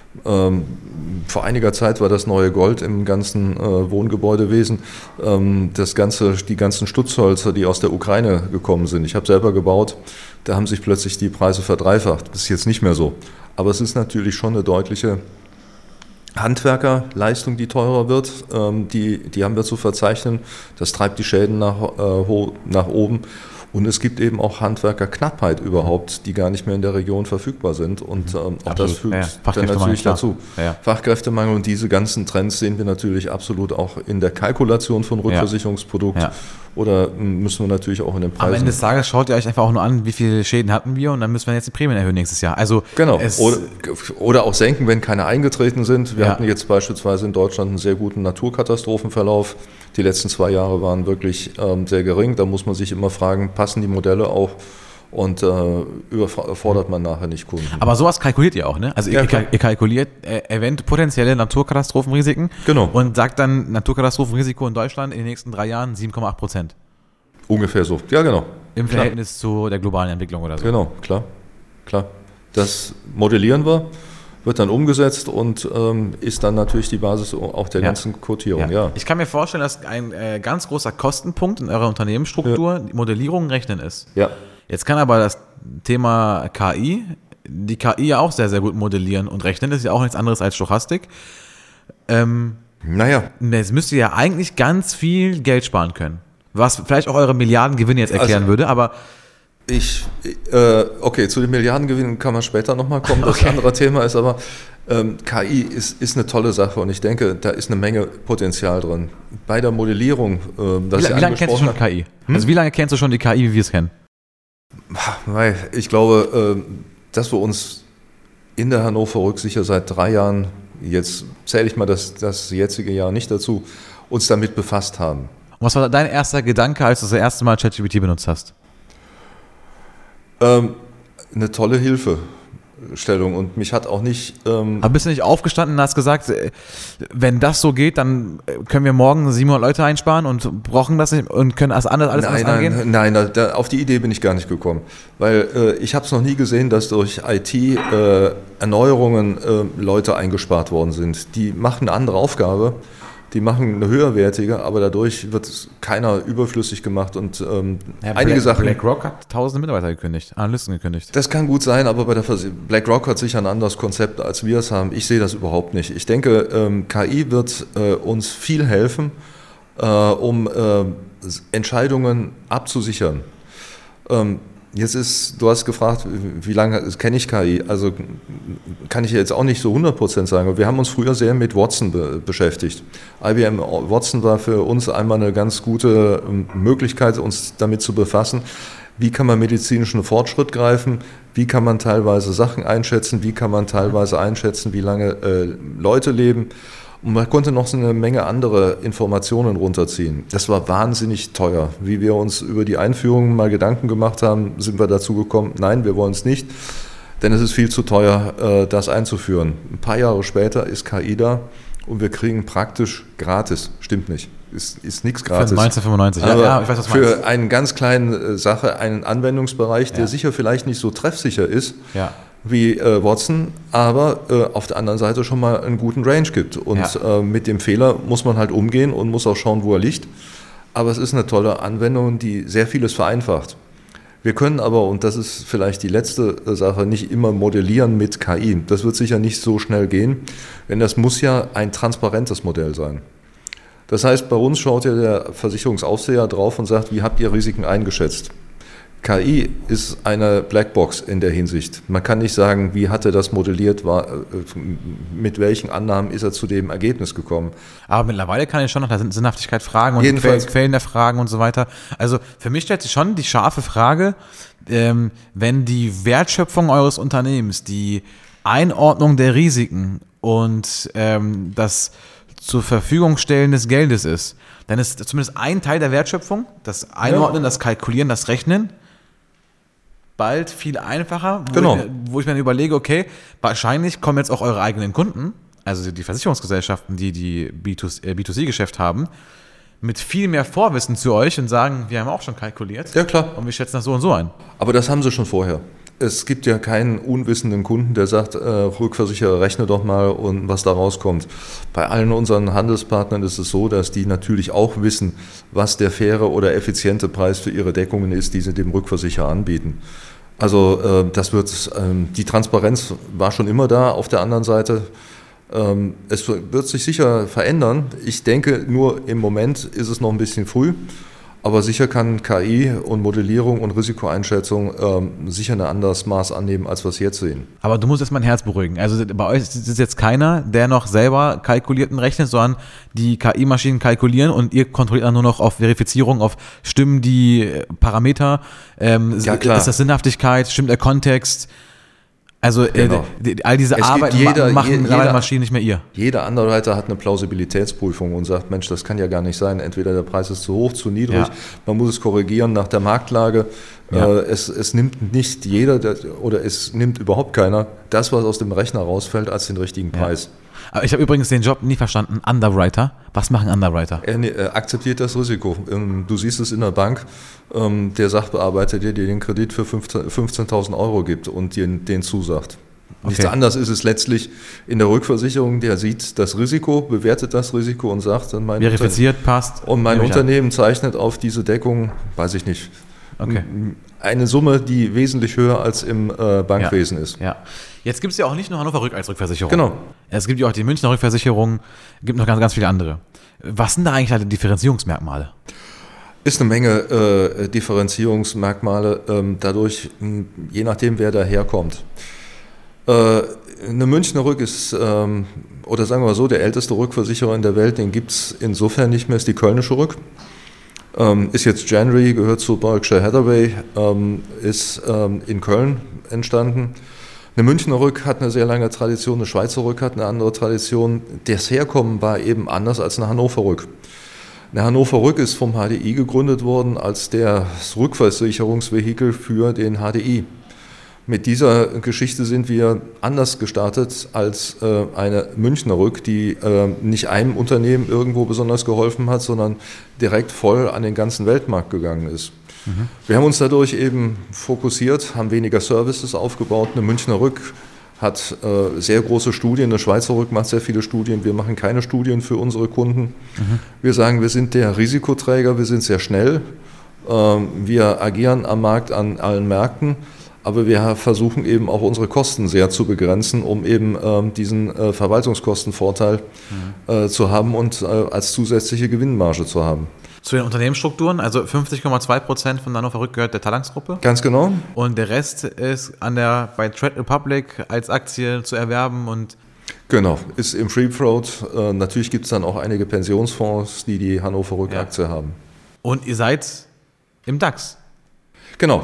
Vor einiger Zeit war das neue Gold im ganzen Wohngebäudewesen. Die ganzen Stutzhölzer, die aus der Ukraine gekommen sind. Ich habe selber gebaut, da haben sich plötzlich die Preise verdreifacht. Das ist jetzt nicht mehr so. Aber es ist natürlich schon eine deutliche Handwerkerleistung, die teurer wird. Die haben wir zu verzeichnen. Das treibt die Schäden nach oben. Und es gibt eben auch Handwerkerknappheit überhaupt, die gar nicht mehr in der Region verfügbar sind. Und auch das fügt dann natürlich dazu. Ja. Fachkräftemangel und diese ganzen Trends sehen wir natürlich absolut auch in der Kalkulation von Rückversicherungsprodukt. Ja. Oder müssen wir natürlich auch in den Preisen. Am Ende des Tages schaut ihr euch einfach auch nur an, wie viele Schäden hatten wir, und dann müssen wir jetzt die Prämien erhöhen nächstes Jahr. Also Genau, oder auch senken, wenn keine eingetreten sind. Wir Ja. hatten jetzt beispielsweise in Deutschland einen sehr guten Naturkatastrophenverlauf. Die letzten 2 Jahre waren wirklich sehr gering. Da muss man sich immer fragen, passen die Modelle auch und überfordert man nachher nicht Kunden. Aber sowas kalkuliert ihr auch, ne? Also Ja, ihr klar. kalkuliert potenzielle Naturkatastrophenrisiken Genau. und sagt dann Naturkatastrophenrisiko in Deutschland in den nächsten 3 Jahren 7,8%. Ungefähr so. Ja, genau. Im Klar. Verhältnis zu der globalen Entwicklung oder so. Genau, klar. Das modellieren wir, wird dann umgesetzt und ist dann natürlich die Basis auch der ganzen Quotierung. Ja. Ich kann mir vorstellen, dass ein ganz großer Kostenpunkt in eurer Unternehmensstruktur die Modellierung Rechnen ist. Ja. Jetzt kann aber das Thema KI, die KI ja auch sehr, sehr gut modellieren und rechnen, ist ja auch nichts anderes als Stochastik. Naja, Jetzt müsst ihr ja eigentlich ganz viel Geld sparen können. Was vielleicht auch eure Milliardengewinne jetzt erklären Also- würde, aber Okay, zu den Milliardengewinnen kann man später nochmal kommen, das ein anderes Thema ist, aber KI ist eine tolle Sache und ich denke, da ist eine Menge Potenzial drin. Bei der Modellierung, wie lange kennst du schon KI? Also wie lange kennst du schon die KI, wie wir es kennen? Ich glaube, dass wir uns in der Hannover Rück sicher seit 3 Jahren, jetzt zähle ich mal das jetzige Jahr nicht dazu, uns damit befasst haben. Und was war dein erster Gedanke, als du das erste Mal ChatGPT benutzt hast? Eine tolle Hilfestellung und mich hat auch nicht... Aber bist du nicht aufgestanden und hast gesagt, wenn das so geht, dann können wir morgen 700 Leute einsparen und brauchen das nicht und können alles anders angehen? Nein, auf die Idee bin ich gar nicht gekommen, weil ich habe es noch nie gesehen, dass durch IT-Erneuerungen Leute eingespart worden sind. Die machen eine andere Aufgabe. Die machen eine höherwertige, aber dadurch wird keiner überflüssig gemacht und einige Sachen... BlackRock hat 1000 Mitarbeiter gekündigt, Analysten gekündigt. Das kann gut sein, aber BlackRock hat sicher ein anderes Konzept, als wir es haben. Ich sehe das überhaupt nicht. Ich denke, KI wird uns viel helfen, um Entscheidungen abzusichern. Du hast gefragt, wie lange kenne ich KI? Also kann ich jetzt auch nicht so 100% sagen. Wir haben uns früher sehr mit Watson beschäftigt. IBM Watson war für uns einmal eine ganz gute Möglichkeit, uns damit zu befassen. Wie kann man medizinischen Fortschritt greifen? Wie kann man teilweise Sachen einschätzen? Wie kann man teilweise einschätzen, wie lange Leute leben? Und man konnte noch so eine Menge andere Informationen runterziehen. Das war wahnsinnig teuer. Wie wir uns über die Einführung mal Gedanken gemacht haben, sind wir dazu gekommen, nein, wir wollen es nicht, denn es ist viel zu teuer, das einzuführen. Ein paar Jahre später ist KI da und wir kriegen praktisch gratis. Stimmt nicht. Ist nichts gratis. Für 1995, ja, ich weiß, was du meinst. Für eine ganz kleine Sache, einen Anwendungsbereich, der sicher vielleicht nicht so treffsicher ist, wie Watson, aber auf der anderen Seite schon mal einen guten Range gibt. Und mit dem Fehler muss man halt umgehen und muss auch schauen, wo er liegt. Aber es ist eine tolle Anwendung, die sehr vieles vereinfacht. Wir können aber, und das ist vielleicht die letzte Sache, nicht immer modellieren mit KI. Das wird sicher nicht so schnell gehen, denn das muss ja ein transparentes Modell sein. Das heißt, bei uns schaut ja der Versicherungsaufseher drauf und sagt, wie habt ihr Risiken eingeschätzt? KI ist eine Blackbox in der Hinsicht. Man kann nicht sagen, wie hat er das modelliert, mit welchen Annahmen ist er zu dem Ergebnis gekommen. Aber mittlerweile kann ich schon nach der Sinnhaftigkeit fragen und Quellen der Fragen und so weiter. Also für mich stellt sich schon die scharfe Frage, wenn die Wertschöpfung eures Unternehmens, die Einordnung der Risiken und das zur Verfügung stellen des Geldes ist, dann ist zumindest ein Teil der Wertschöpfung, das Einordnen, das Kalkulieren, das Rechnen, bald viel einfacher, wo ich mir überlege, okay, wahrscheinlich kommen jetzt auch eure eigenen Kunden, also die Versicherungsgesellschaften, die B2C-Geschäft haben, mit viel mehr Vorwissen zu euch und sagen, wir haben auch schon kalkuliert. Ja, klar. Und wir schätzen das so und so ein. Aber das haben sie schon vorher. Es gibt ja keinen unwissenden Kunden, der sagt, Rückversicherer, rechne doch mal und was da rauskommt. Bei allen unseren Handelspartnern ist es so, dass die natürlich auch wissen, was der faire oder effiziente Preis für ihre Deckungen ist, die sie dem Rückversicherer anbieten. Also die Transparenz war schon immer da auf der anderen Seite. Es wird sich sicher verändern. Ich denke, nur im Moment ist es noch ein bisschen früh. Aber sicher kann KI und Modellierung und Risikoeinschätzung sicher ein anderes Maß annehmen, als wir es jetzt sehen. Aber du musst jetzt mein Herz beruhigen. Also bei euch ist jetzt keiner, der noch selber kalkuliert und rechnet, sondern die KI-Maschinen kalkulieren und ihr kontrolliert dann nur noch auf Verifizierung, auf stimmen die Parameter, ja, klar. Ist das Sinnhaftigkeit, stimmt der Kontext? Also genau. All diese Arbeit machen Maschinen nicht mehr ihr. Jeder Underwriter hat eine Plausibilitätsprüfung und sagt, Mensch, das kann ja gar nicht sein. Entweder der Preis ist zu hoch, zu niedrig, man muss es korrigieren nach der Marktlage. Ja. Es nimmt nicht jeder oder es nimmt überhaupt keiner das, was aus dem Rechner rausfällt, als den richtigen Preis. Aber ich habe übrigens den Job nie verstanden. Underwriter. Was machen Underwriter? Er akzeptiert das Risiko. Du siehst es in der Bank, der Sachbearbeiter, der dir den Kredit für 15.000 Euro gibt und dir den zusagt. Okay. Nichts anderes ist es letztlich in der Rückversicherung, der sieht das Risiko, bewertet das Risiko und sagt, verifiziert, passt. Und mein Unternehmen zeichnet auf diese Deckung, weiß ich nicht, eine Summe, die wesentlich höher als im Bankwesen ist. Ja. Jetzt gibt es ja auch nicht nur Hannover Rück als Rückversicherung. Genau. Es gibt ja auch die Münchner Rückversicherung, gibt noch ganz, ganz viele andere. Was sind da eigentlich die Differenzierungsmerkmale? Ist eine Menge Differenzierungsmerkmale dadurch, je nachdem, wer daherkommt. Eine Münchner Rück ist, oder sagen wir mal so, der älteste Rückversicherer in der Welt, den gibt es insofern nicht mehr, ist die Kölnische Rück. Ist jetzt January, gehört zu Berkshire Hathaway, ist in Köln entstanden. Eine Münchner Rück hat eine sehr lange Tradition, eine Schweizer Rück hat eine andere Tradition. Das Herkommen war eben anders als eine Hannover Rück. Eine Hannover Rück ist vom HDI gegründet worden als das Rückversicherungsvehikel für den HDI. Mit dieser Geschichte sind wir anders gestartet als eine Münchner Rück, die nicht einem Unternehmen irgendwo besonders geholfen hat, sondern direkt voll an den ganzen Weltmarkt gegangen ist. Mhm. Wir haben uns dadurch eben fokussiert, haben weniger Services aufgebaut. Eine Münchner Rück hat sehr große Studien, eine Schweizer Rück macht sehr viele Studien. Wir machen keine Studien für unsere Kunden. Mhm. Wir sagen, wir sind der Risikoträger, wir sind sehr schnell. Wir agieren am Markt an allen Märkten. Aber wir versuchen eben auch unsere Kosten sehr zu begrenzen, um eben diesen Verwaltungskostenvorteil zu haben und als zusätzliche Gewinnmarge zu haben. Zu den Unternehmensstrukturen, also 50,2% von Hannover Rück gehört der Talanx-Gruppe. Ganz genau. Und der Rest ist bei Trade Republic als Aktie zu erwerben und... Genau, ist im Free Float. Natürlich gibt es dann auch einige Pensionsfonds, die die Hannover Rück-Aktie haben. Und ihr seid im DAX? Genau.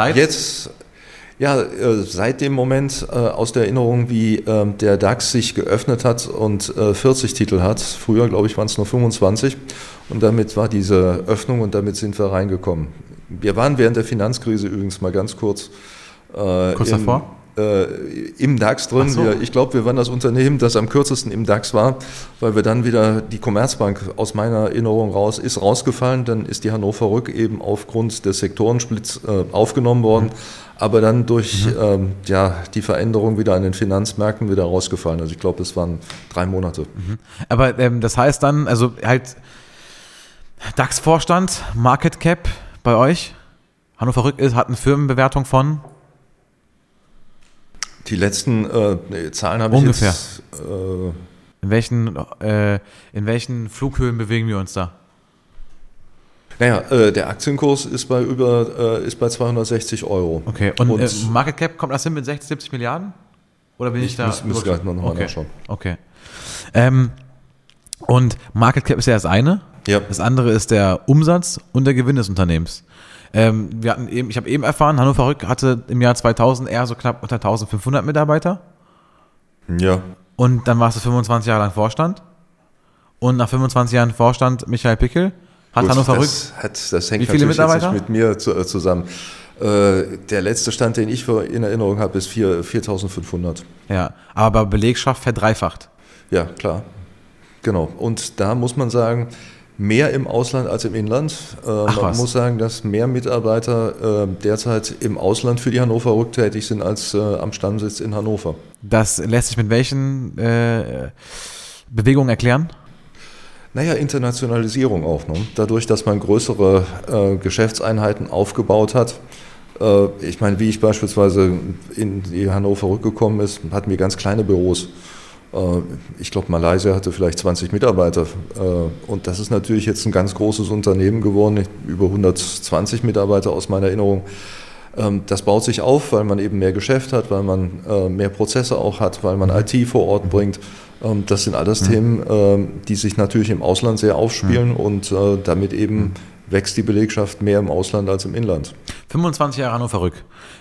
Seit dem Moment aus der Erinnerung, wie der DAX sich geöffnet hat und 40 Titel hat. Früher, glaube ich, waren es nur 25. Und damit war diese Öffnung und damit sind wir reingekommen. Wir waren während der Finanzkrise übrigens mal ganz kurz davor? Im DAX drin. So. Ich glaube, wir waren das Unternehmen, das am kürzesten im DAX war, weil wir dann wieder, die Commerzbank aus meiner Erinnerung ist rausgefallen, dann ist die Hannover Rück eben aufgrund des Sektorensplits aufgenommen worden, aber dann durch die Veränderung wieder an den Finanzmärkten wieder rausgefallen. Also ich glaube, das waren 3 Monate. Mhm. Aber das heißt dann, also halt DAX-Vorstand, Market Cap bei euch, Hannover Rück hat eine Firmenbewertung von? Die letzten Zahlen habe ich jetzt... In welchen Flughöhen bewegen wir uns da? Naja, der Aktienkurs ist bei 260 €. Okay, und Market Cap, kommt das hin mit 60, 70 Milliarden? Oder bin ich da... Ich muss gleich noch mal nachschauen. Okay. Und Market Cap ist ja das eine. Ja. Das andere ist der Umsatz und der Gewinn des Unternehmens. Ich habe eben erfahren, Hannover Rück hatte im Jahr 2000 eher so knapp unter 1500 Mitarbeiter. Ja. Und dann warst du 25 Jahre lang Vorstand. Und nach 25 Jahren Vorstand Michael Pickel hat Hannover Rück. Das hängt wie viele Mitarbeiter? Jetzt nicht mit mir zusammen. Der letzte Stand, den ich in Erinnerung habe, ist 4.500. Ja, aber bei Belegschaft verdreifacht. Ja, klar. Genau. Und da muss man sagen, mehr im Ausland als im Inland. Man muss sagen, dass mehr Mitarbeiter derzeit im Ausland für die Hannover Rück tätig sind als am Stammsitz in Hannover. Das lässt sich mit welchen Bewegungen erklären? Naja, Internationalisierung auch. Ne? Dadurch, dass man größere Geschäftseinheiten aufgebaut hat. Ich meine, wie ich beispielsweise in die Hannover Rück gekommen ist, hatten wir ganz kleine Büros. Ich glaube, Malaysia hatte vielleicht 20 Mitarbeiter. Und das ist natürlich jetzt ein ganz großes Unternehmen geworden, über 120 Mitarbeiter aus meiner Erinnerung. Das baut sich auf, weil man eben mehr Geschäft hat, weil man mehr Prozesse auch hat, weil man IT vor Ort bringt. Das sind alles Themen, die sich natürlich im Ausland sehr aufspielen und damit eben wächst die Belegschaft mehr im Ausland als im Inland. 25 Jahre Hannover Rück.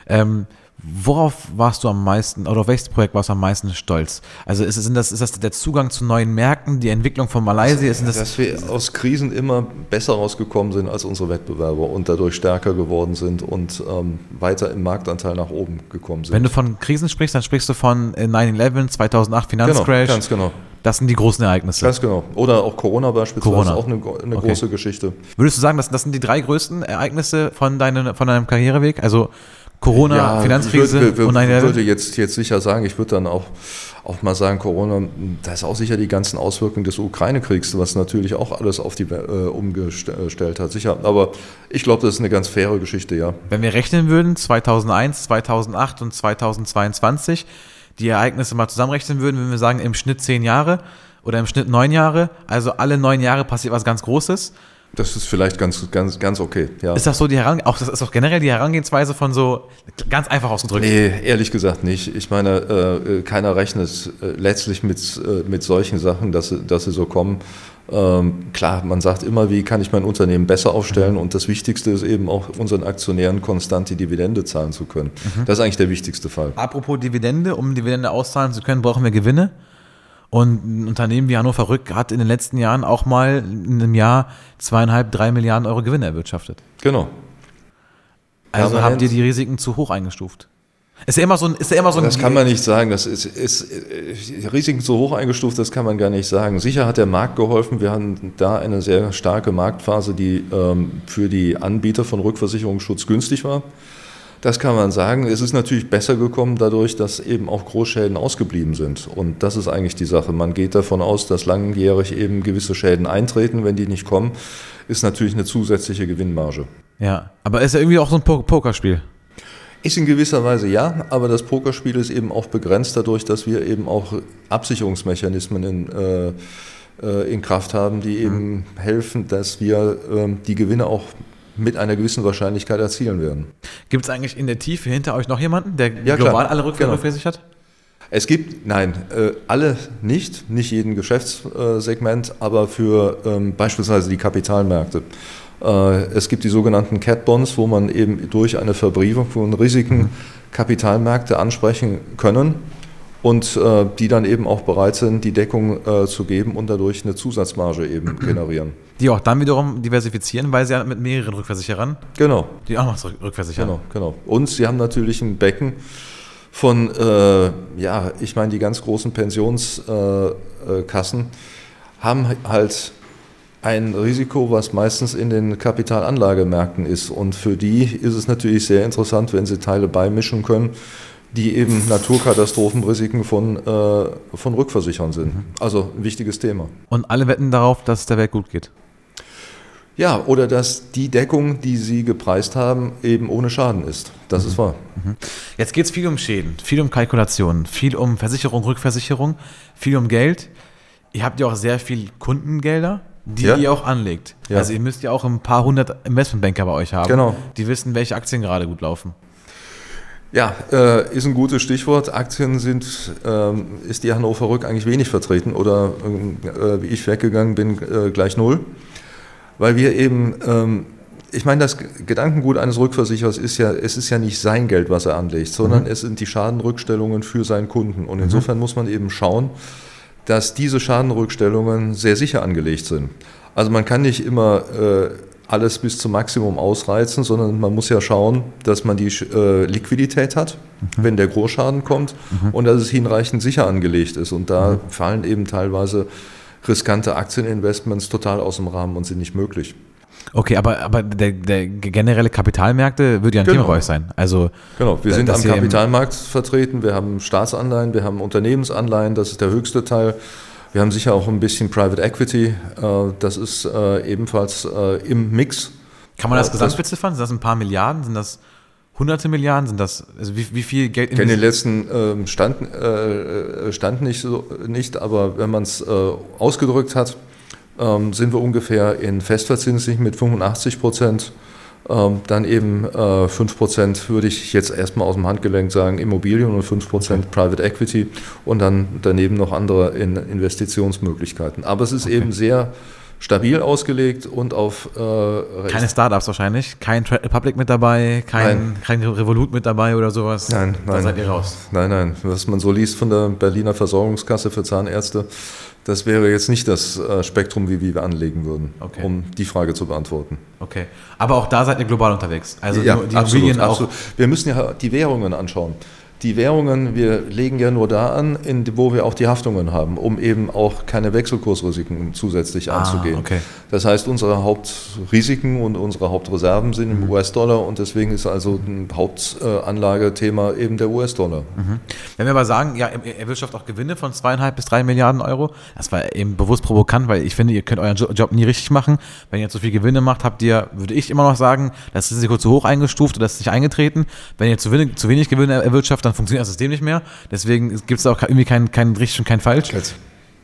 Worauf warst du am meisten, oder auf welches Projekt warst du am meisten stolz? Also ist das der Zugang zu neuen Märkten, die Entwicklung von Malaysia? Dass wir aus Krisen immer besser rausgekommen sind als unsere Wettbewerber und dadurch stärker geworden sind und weiter im Marktanteil nach oben gekommen sind. Wenn du von Krisen sprichst, dann sprichst du von 9/11, 2008 Finanzcrash. Genau, ganz genau. Das sind die großen Ereignisse. Ganz genau. Oder auch Corona beispielsweise, auch eine große Geschichte. Würdest du sagen, das sind die 3 größten Ereignisse von deinem Karriereweg? Also Corona, Finanzkrise und 9/11? Ich würde jetzt sicher sagen, ich würde dann auch mal sagen, Corona, da ist auch sicher die ganzen Auswirkungen des Ukraine-Kriegs, was natürlich auch alles auf die umgestellt hat, sicher. Aber ich glaube, das ist eine ganz faire Geschichte, ja. Wenn wir rechnen würden, 2001, 2008 und 2022, die Ereignisse mal zusammenrechnen würden, würden wir sagen, im Schnitt 10 Jahre oder im Schnitt 9 Jahre, also alle 9 Jahre passiert was ganz Großes. Das ist vielleicht ganz okay, ja. Ist das so das ist doch generell die Herangehensweise von so, ganz einfach ausgedrückt? Nee, ehrlich gesagt nicht. Ich meine, keiner rechnet letztlich mit solchen Sachen, dass sie so kommen. Klar, man sagt immer, wie kann ich mein Unternehmen besser aufstellen, und das Wichtigste ist eben auch, unseren Aktionären konstant die Dividende zahlen zu können. Das ist eigentlich der wichtigste Fall. Apropos Dividende, um Dividende auszahlen zu können, brauchen wir Gewinne. Und ein Unternehmen wie Hannover Rück hat in den letzten Jahren auch mal in einem Jahr 2,5-3 Milliarden Euro Gewinne erwirtschaftet. Genau. Also habt ihr die Risiken zu hoch eingestuft? Ist ja immer so ein Das kann man nicht sagen. Das ist Risiken zu hoch eingestuft, das kann man gar nicht sagen. Sicher hat der Markt geholfen. Wir haben da eine sehr starke Marktphase, die für die Anbieter von Rückversicherungsschutz günstig war. Das kann man sagen. Es ist natürlich besser gekommen dadurch, dass eben auch Großschäden ausgeblieben sind. Und das ist eigentlich die Sache. Man geht davon aus, dass langjährig eben gewisse Schäden eintreten. Wenn die nicht kommen, ist natürlich eine zusätzliche Gewinnmarge. Ja, aber ist ja irgendwie auch so ein Pokerspiel. Ist in gewisser Weise ja, aber das Pokerspiel ist eben auch begrenzt dadurch, dass wir eben auch Absicherungsmechanismen in Kraft haben, die eben helfen, dass wir die Gewinne auch mit einer gewissen Wahrscheinlichkeit erzielen werden. Gibt es eigentlich in der Tiefe hinter euch noch jemanden, der Ja, global klar. alle Genau. rückversichert? Es gibt, alle nicht jeden Geschäftssegment, aber für beispielsweise die Kapitalmärkte. Es gibt die sogenannten Cat Bonds, wo man eben durch eine Verbriefung von Risiken Kapitalmärkte ansprechen können und die dann eben auch bereit sind, die Deckung zu geben und dadurch eine Zusatzmarge eben generieren. Die auch dann wiederum diversifizieren, weil sie ja mit mehreren Rückversicherern, Genau. die auch noch rückversichern. Genau. Und sie haben natürlich ein Becken von, ich meine, die ganz großen Pensionskassen haben halt ein Risiko, was meistens in den Kapitalanlagemärkten ist. Und für die ist es natürlich sehr interessant, wenn sie Teile beimischen können, die eben Naturkatastrophenrisiken von Rückversichern sind. Also ein wichtiges Thema. Und alle wetten darauf, dass es der Welt gut geht. Ja, oder dass die Deckung, die sie gepreist haben, eben ohne Schaden ist. Das ist wahr. Jetzt geht es viel um Schäden, viel um Kalkulationen, viel um Versicherung, Rückversicherung, viel um Geld. Ihr habt ja auch sehr viel Kundengelder, die ihr auch anlegt. Ja. Also ihr müsst ja auch ein paar hundert Investmentbanker bei euch haben, Genau. die wissen, welche Aktien gerade gut laufen. Ja, ist ein gutes Stichwort. Aktien ist die Hannover Rück eigentlich wenig vertreten oder wie ich weggegangen bin, gleich null. Weil wir eben, ich meine, das Gedankengut eines Rückversicherers ist ja, es ist ja nicht sein Geld, was er anlegt, sondern es sind die Schadenrückstellungen für seinen Kunden. Und insofern muss man eben schauen, dass diese Schadenrückstellungen sehr sicher angelegt sind. Also man kann nicht immer alles bis zum Maximum ausreizen, sondern man muss ja schauen, dass man die Liquidität hat, wenn der Großschaden kommt, und dass es hinreichend sicher angelegt ist. Und da fallen eben teilweise riskante Aktieninvestments total aus dem Rahmen und sind nicht möglich. Okay, aber der generelle Kapitalmärkte würde ja ein Thema bei euch sein. Also, Genau, wir sind am dass ihr Kapitalmarkt vertreten, wir haben Staatsanleihen, wir haben Unternehmensanleihen, das ist der höchste Teil. Wir haben sicher auch ein bisschen Private Equity, das ist ebenfalls im Mix. Kann man das gesamt beziffern? Sind das ein paar Milliarden? Sind das hunderte Milliarden? Sind das, also wie viel Geld Ich kenne den letzten Stand nicht, aber wenn man es ausgedrückt hat, sind wir ungefähr in festverzinslich mit 85%. Dann eben 5% würde ich jetzt erstmal aus dem Handgelenk sagen Immobilien und 5% Private Equity und dann daneben noch andere Investitionsmöglichkeiten. Aber es ist eben sehr stabil ausgelegt und auf keine Startups wahrscheinlich, kein Trade Republic mit dabei, kein Revolut mit dabei oder sowas. Nein. Da seid ihr raus. Nein. Was man so liest von der Berliner Versorgungskasse für Zahnärzte, das wäre jetzt nicht das Spektrum, wie wir anlegen würden, um die Frage zu beantworten. Okay, aber auch da seid ihr global unterwegs. Also ja, die Immobilien auch. Absolut. Wir müssen ja die Währungen anschauen. Die Währungen, wir legen ja nur da an, wo wir auch die Haftungen haben, um eben auch keine Wechselkursrisiken zusätzlich anzugehen. Okay. Das heißt, unsere Hauptrisiken und unsere Hauptreserven sind im US-Dollar und deswegen ist also ein Hauptanlagethema eben der US-Dollar. Wenn wir aber sagen, ja, ihr erwirtschaftet auch Gewinne von 2,5 bis 3 Milliarden Euro, das war eben bewusst provokant, weil ich finde, ihr könnt euren Job nie richtig machen. Wenn ihr jetzt so viel Gewinne macht, habt ihr, würde ich immer noch sagen, das Risiko zu hoch eingestuft oder das ist nicht eingetreten. Wenn ihr zu wenig Gewinne erwirtschaftet, dann funktioniert das System nicht mehr. Deswegen gibt es auch irgendwie kein richtig und kein falsch.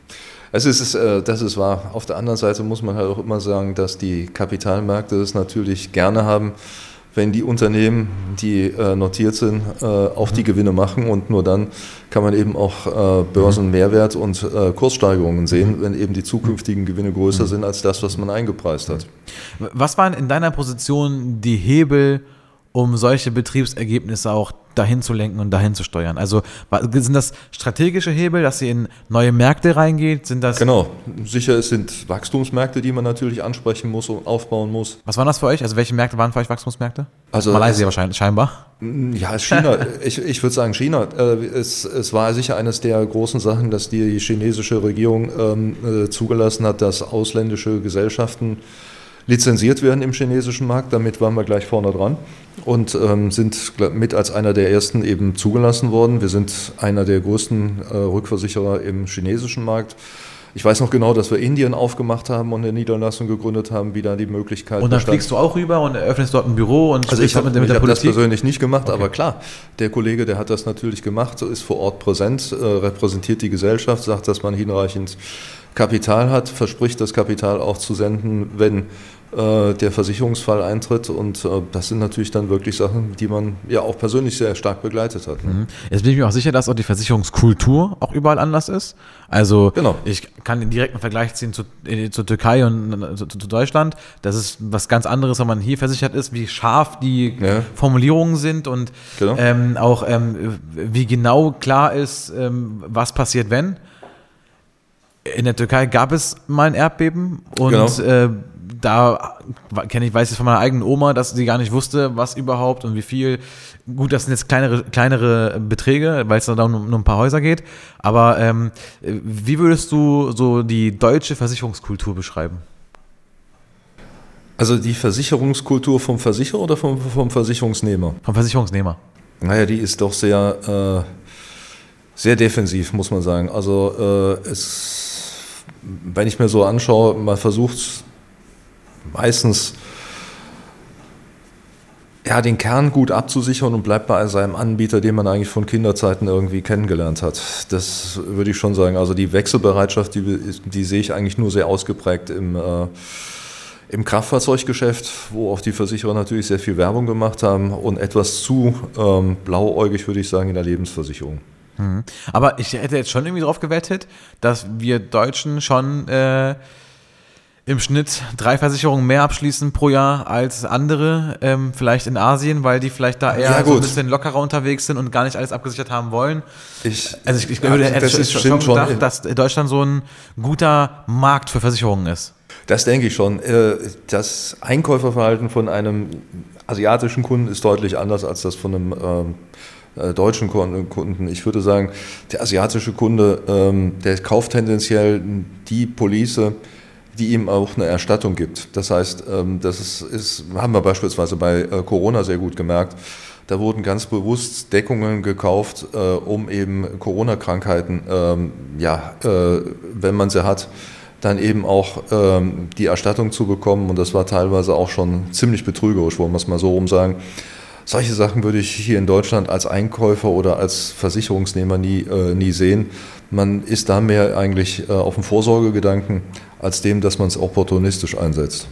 Das ist wahr. Auf der anderen Seite muss man halt auch immer sagen, dass die Kapitalmärkte es natürlich gerne haben, wenn die Unternehmen, die notiert sind, auch die Gewinne machen, und nur dann kann man eben auch Börsenmehrwert und Kurssteigerungen sehen, wenn eben die zukünftigen Gewinne größer sind als das, was man eingepreist hat. Was waren in deiner Position die Hebel, um solche Betriebsergebnisse auch dahin zu lenken und dahin zu steuern? Also sind das strategische Hebel, dass ihr in neue Märkte reingeht? Sind das Genau, sicher, es sind Wachstumsmärkte, die man natürlich ansprechen muss und aufbauen muss. Was waren das für euch? Also welche Märkte waren für euch Wachstumsmärkte? Also Malaysia wahrscheinlich, scheinbar. Ja, China. Ich würde sagen China. Es war sicher eines der großen Sachen, dass die chinesische Regierung zugelassen hat, dass ausländische Gesellschaften lizenziert werden im chinesischen Markt. Damit waren wir gleich vorne dran und sind mit als einer der ersten eben zugelassen worden. Wir sind einer der größten Rückversicherer im chinesischen Markt. Ich weiß noch genau, dass wir Indien aufgemacht haben und eine Niederlassung gegründet haben, wie da die Möglichkeit Und dann fliegst du auch rüber und eröffnest dort ein Büro und also ich habe das persönlich nicht gemacht, okay. Aber klar, der Kollege, der hat das natürlich gemacht, ist vor Ort präsent, repräsentiert die Gesellschaft, sagt, dass man hinreichend Kapital hat, verspricht das Kapital auch zu senden, wenn der Versicherungsfall eintritt, und das sind natürlich dann wirklich Sachen, die man ja auch persönlich sehr stark begleitet hat. Ne? Jetzt bin ich mir auch sicher, dass auch die Versicherungskultur auch überall anders ist. Also genau. Ich kann den direkten Vergleich ziehen zur Türkei und zu Deutschland. Das ist was ganz anderes, wenn man hier versichert ist, wie scharf die Formulierungen sind und genau. Auch wie genau klar ist, was passiert, wenn. In der Türkei gab es mal ein Erdbeben und genau. Da weiß ich von meiner eigenen Oma, dass sie gar nicht wusste, was überhaupt und wie viel. Gut, das sind jetzt kleinere Beträge, weil es da um ein paar Häuser geht. Aber wie würdest du so die deutsche Versicherungskultur beschreiben? Also die Versicherungskultur vom Versicherer oder vom Versicherungsnehmer? Vom Versicherungsnehmer. Naja, die ist doch sehr defensiv, muss man sagen. Also wenn ich mir so anschaue, man versucht meistens den Kern gut abzusichern und bleibt bei seinem Anbieter, den man eigentlich von Kinderzeiten irgendwie kennengelernt hat. Das würde ich schon sagen. Also die Wechselbereitschaft, die sehe ich eigentlich nur sehr ausgeprägt im Kraftfahrzeuggeschäft, wo auch die Versicherer natürlich sehr viel Werbung gemacht haben, und etwas zu blauäugig, würde ich sagen, in der Lebensversicherung. Aber ich hätte jetzt schon irgendwie drauf gewettet, dass wir Deutschen schon im Schnitt 3 Versicherungen mehr abschließen pro Jahr als andere, vielleicht in Asien, weil die vielleicht da eher so ein bisschen lockerer unterwegs sind und gar nicht alles abgesichert haben wollen. Ich hätte schon gedacht, dass Deutschland so ein guter Markt für Versicherungen ist. Das denke ich schon. Das Einkäuferverhalten von einem asiatischen Kunden ist deutlich anders als das von einem deutschen Kunden. Ich würde sagen, der asiatische Kunde, der kauft tendenziell die Police, die ihm auch eine Erstattung gibt. Das heißt, das haben wir beispielsweise bei Corona sehr gut gemerkt. Da wurden ganz bewusst Deckungen gekauft, um eben Corona-Krankheiten, wenn man sie hat, dann eben auch die Erstattung zu bekommen. Und das war teilweise auch schon ziemlich betrügerisch, wollen wir es mal so rum sagen. Solche Sachen würde ich hier in Deutschland als Einkäufer oder als Versicherungsnehmer nie sehen. Man ist da mehr eigentlich auf dem Vorsorgegedanken, als dem, dass man es opportunistisch einsetzt.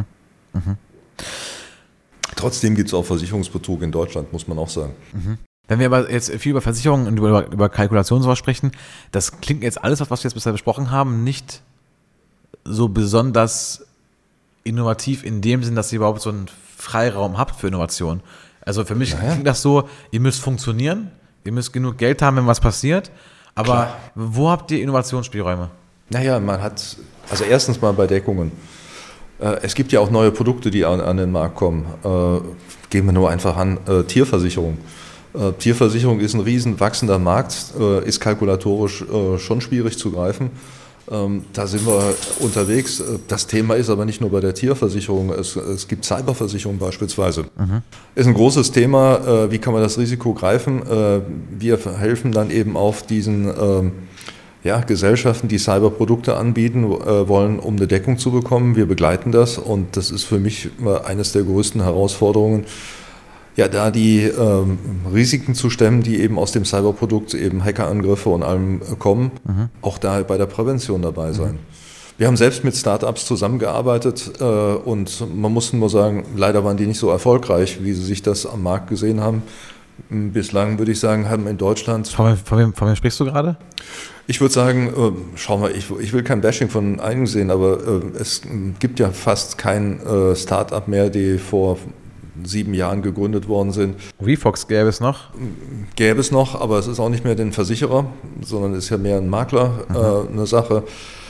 Trotzdem gibt es auch Versicherungsbetrug in Deutschland, muss man auch sagen. Wenn wir aber jetzt viel über Versicherungen und über Kalkulation sowas sprechen, das klingt jetzt alles, was wir jetzt bisher besprochen haben, nicht so besonders innovativ in dem Sinn, dass ihr überhaupt so einen Freiraum habt für Innovation. Also für mich klingt das so, ihr müsst funktionieren, ihr müsst genug Geld haben, wenn was passiert, aber wo habt ihr Innovationsspielräume? Naja, man hat, also erstens mal bei Deckungen. Es gibt ja auch neue Produkte, die an den Markt kommen. Gehen wir nur einfach an, Tierversicherung. Tierversicherung ist ein riesen wachsender Markt, ist kalkulatorisch schon schwierig zu greifen. Da sind wir unterwegs. Das Thema ist aber nicht nur bei der Tierversicherung. Es gibt Cyberversicherung beispielsweise. Ist ein großes Thema. Wie kann man das Risiko greifen? Wir helfen dann eben auf diesen Gesellschaften, die Cyberprodukte anbieten wollen, um eine Deckung zu bekommen. Wir begleiten das, und das ist für mich eines der größten Herausforderungen. Ja, da die Risiken zu stemmen, die eben aus dem Cyberprodukt, eben Hackerangriffe und allem kommen, auch da bei der Prävention dabei sein. Wir haben selbst mit Startups zusammengearbeitet und man muss nur sagen, leider waren die nicht so erfolgreich, wie sie sich das am Markt gesehen haben. Bislang würde ich sagen, haben in Deutschland... Von wem sprichst du gerade? Ich würde sagen, schau mal, ich will kein Bashing von einigen sehen, aber es gibt ja fast kein Startup mehr, die vor 7 Jahren gegründet worden sind. VFox gäbe es noch? Gäbe es noch, aber es ist auch nicht mehr den Versicherer, sondern ist ja mehr ein Makler, eine Sache.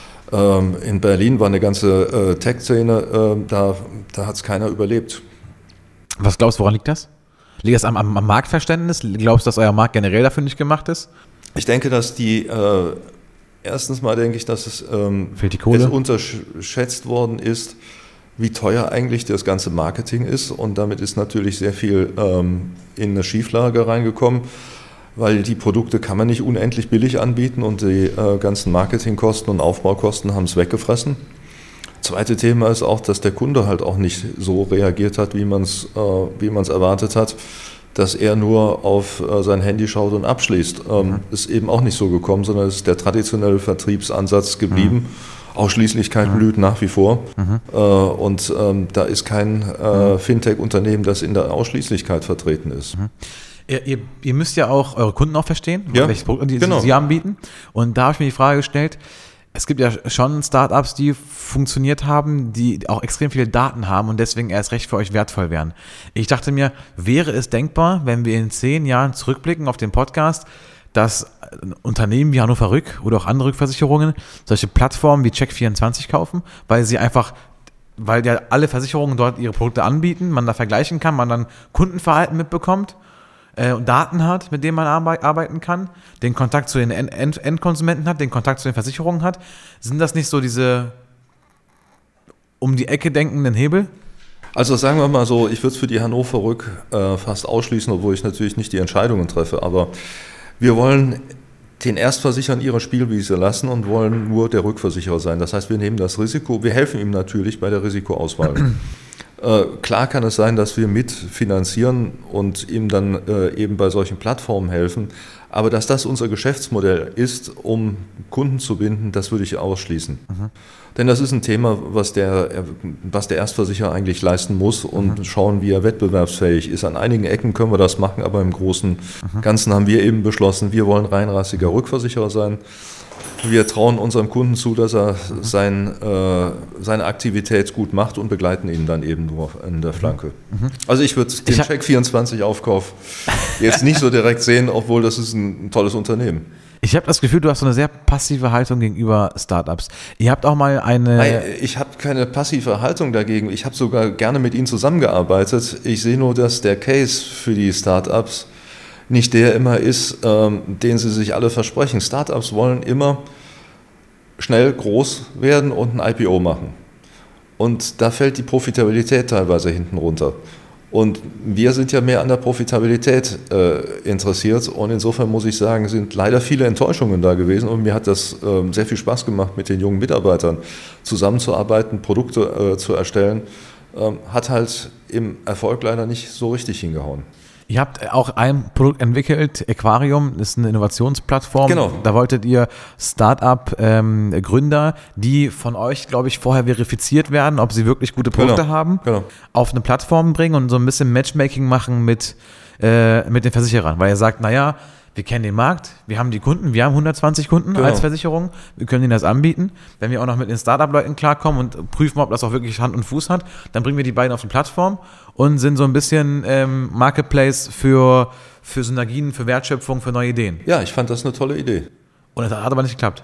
In Berlin war eine ganze Tech-Szene, da hat es keiner überlebt. Was glaubst du, woran liegt das? Liegt das am Marktverständnis? Glaubst du, dass euer Markt generell dafür nicht gemacht ist? Ich denke, dass erstens mal denke ich, dass es unterschätzt worden ist, wie teuer eigentlich das ganze Marketing ist, und damit ist natürlich sehr viel in eine Schieflage reingekommen, weil die Produkte kann man nicht unendlich billig anbieten und die ganzen Marketingkosten und Aufbaukosten haben es weggefressen. Zweite Thema ist auch, dass der Kunde halt auch nicht so reagiert hat, wie man es erwartet hat, dass er nur auf sein Handy schaut und abschließt. Ist eben auch nicht so gekommen, sondern es ist der traditionelle Vertriebsansatz geblieben. Ausschließlichkeit blüht nach wie vor. Und da ist kein Fintech-Unternehmen, das in der Ausschließlichkeit vertreten ist. Ihr müsst ja auch eure Kunden auch verstehen, welche Produkte sie anbieten. Und da habe ich mir die Frage gestellt, es gibt ja schon Startups, die funktioniert haben, die auch extrem viele Daten haben und deswegen erst recht für euch wertvoll wären. Ich dachte mir, wäre es denkbar, wenn wir in 10 Jahren zurückblicken auf den Podcast, dass Unternehmen wie Hannover Rück oder auch andere Rückversicherungen solche Plattformen wie Check24 kaufen, weil ja alle Versicherungen dort ihre Produkte anbieten, man da vergleichen kann, man dann Kundenverhalten mitbekommt und Daten hat, mit denen man arbeiten kann, den Kontakt zu den Endkonsumenten hat, den Kontakt zu den Versicherungen hat. Sind das nicht so diese um die Ecke denkenden Hebel? Also sagen wir mal so, ich würde es für die Hannover Rück fast ausschließen, obwohl ich natürlich nicht die Entscheidungen treffe, aber wir wollen den Erstversichern ihre Spielwiese lassen und wollen nur der Rückversicherer sein. Das heißt, wir nehmen das Risiko, wir helfen ihm natürlich bei der Risikoauswahl. Klar kann es sein, dass wir mitfinanzieren und ihm dann eben bei solchen Plattformen helfen, aber dass das unser Geschäftsmodell ist, um Kunden zu binden, das würde ich ausschließen. Denn das ist ein Thema, was der Erstversicherer eigentlich leisten muss und schauen, wie er wettbewerbsfähig ist. An einigen Ecken können wir das machen, aber im Großen und Ganzen haben wir eben beschlossen, wir wollen reinrassiger Rückversicherer sein. Wir trauen unserem Kunden zu, dass er seine Aktivität gut macht und begleiten ihn dann eben nur in der Flanke. Also ich würde den Check24-Aufkauf jetzt nicht so direkt sehen, obwohl das ist ein tolles Unternehmen. Ich habe das Gefühl, du hast so eine sehr passive Haltung gegenüber Startups. Ihr habt auch mal Nein, ich habe keine passive Haltung dagegen. Ich habe sogar gerne mit ihnen zusammengearbeitet. Ich sehe nur, dass der Case für die Startups nicht der immer ist, den sie sich alle versprechen. Startups wollen immer schnell groß werden und ein IPO machen. Und da fällt die Profitabilität teilweise hinten runter. Und wir sind ja mehr an der Profitabilität interessiert. Und insofern muss ich sagen, sind leider viele Enttäuschungen da gewesen. Und mir hat das sehr viel Spaß gemacht, mit den jungen Mitarbeitern zusammenzuarbeiten, Produkte zu erstellen. Hat halt im Erfolg leider nicht so richtig hingehauen. Ihr habt auch ein Produkt entwickelt, Aquarium, das ist eine Innovationsplattform. Genau. Da wolltet ihr Start-up-Gründer, die von euch, glaube ich, vorher verifiziert werden, ob sie wirklich gute Produkte haben, auf eine Plattform bringen und so ein bisschen Matchmaking machen mit den Versicherern. Weil ihr sagt, naja, wir kennen den Markt, wir haben die Kunden, wir haben 120 Kunden als Versicherung, wir können ihnen das anbieten. Wenn wir auch noch mit den Startup-Leuten klarkommen und prüfen, ob das auch wirklich Hand und Fuß hat, dann bringen wir die beiden auf die Plattform und sind so ein bisschen Marketplace für Synergien, für Wertschöpfung, für neue Ideen. Ja, ich fand das eine tolle Idee. Und das hat aber nicht geklappt.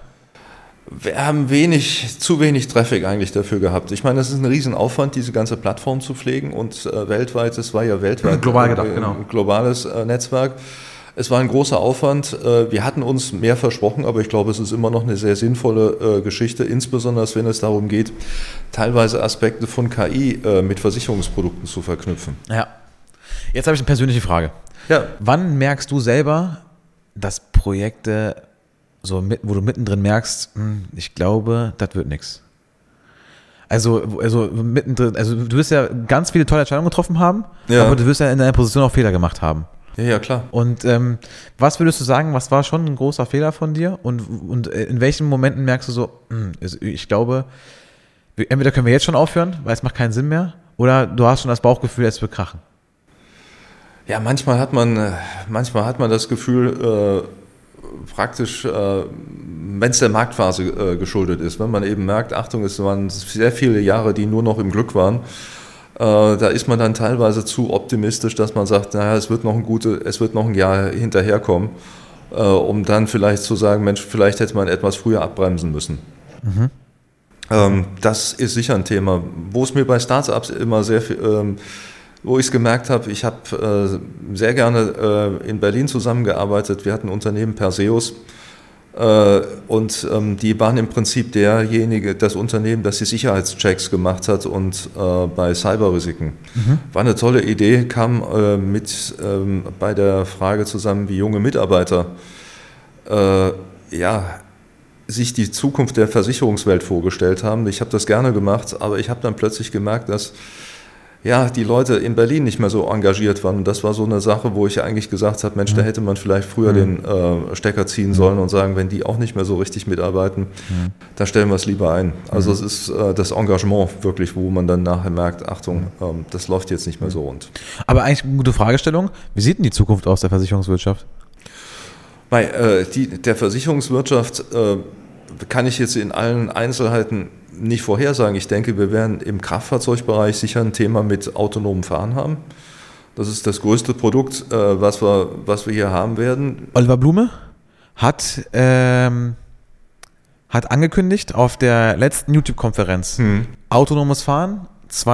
Wir haben zu wenig Traffic eigentlich dafür gehabt. Ich meine, das ist ein Riesenaufwand, diese ganze Plattform zu pflegen und weltweit, das war ja weltweit global gedacht, genau. Globales Netzwerk. Es war ein großer Aufwand. Wir hatten uns mehr versprochen, aber ich glaube, es ist immer noch eine sehr sinnvolle Geschichte, insbesondere wenn es darum geht, teilweise Aspekte von KI mit Versicherungsprodukten zu verknüpfen. Ja. Jetzt habe ich eine persönliche Frage. Ja. Wann merkst du selber, dass Projekte, wo du mittendrin merkst, ich glaube, das wird nichts? Also mittendrin, also du wirst ja ganz viele tolle Entscheidungen getroffen haben, Ja. aber du wirst ja in deiner Position auch Fehler gemacht haben. Ja, klar. Und was würdest du sagen, was war schon ein großer Fehler von dir? Und in welchen Momenten merkst du so, ich glaube, entweder können wir jetzt schon aufhören, weil es macht keinen Sinn mehr, oder du hast schon das Bauchgefühl, es wird krachen. Ja, manchmal hat man das Gefühl, praktisch, wenn es der Marktphase geschuldet ist, wenn man eben merkt, Achtung, es waren sehr viele Jahre, die nur noch im Glück waren, da ist man dann teilweise zu optimistisch, dass man sagt, naja, es wird noch ein Jahr hinterherkommen, um dann vielleicht zu sagen, Mensch, vielleicht hätte man etwas früher abbremsen müssen. Das ist sicher ein Thema, wo es mir bei Startups immer sehr viel, wo ich es gemerkt habe, ich habe sehr gerne in Berlin zusammengearbeitet. Wir hatten ein Unternehmen Perseus und die waren im Prinzip das Unternehmen, das die Sicherheitschecks gemacht hat und bei Cyberrisiken. War eine tolle Idee, kam bei der Frage zusammen, wie junge Mitarbeiter sich die Zukunft der Versicherungswelt vorgestellt haben. Ich habe das gerne gemacht, aber ich habe dann plötzlich gemerkt, dass die Leute in Berlin nicht mehr so engagiert waren. Und das war so eine Sache, wo ich eigentlich gesagt habe, Mensch, da hätte man vielleicht früher den Stecker ziehen sollen und sagen, wenn die auch nicht mehr so richtig mitarbeiten, da stellen wir es lieber ein. Also es ist das Engagement wirklich, wo man dann nachher merkt, Achtung, das läuft jetzt nicht mehr so rund. Aber eigentlich eine gute Fragestellung. Wie sieht denn die Zukunft aus der Versicherungswirtschaft? Der Versicherungswirtschaft kann ich jetzt in allen Einzelheiten nicht vorhersagen. Ich denke, wir werden im Kraftfahrzeugbereich sicher ein Thema mit autonomem Fahren haben. Das ist das größte Produkt, was wir hier haben werden. Oliver Blume hat angekündigt auf der letzten YouTube-Konferenz, autonomes Fahren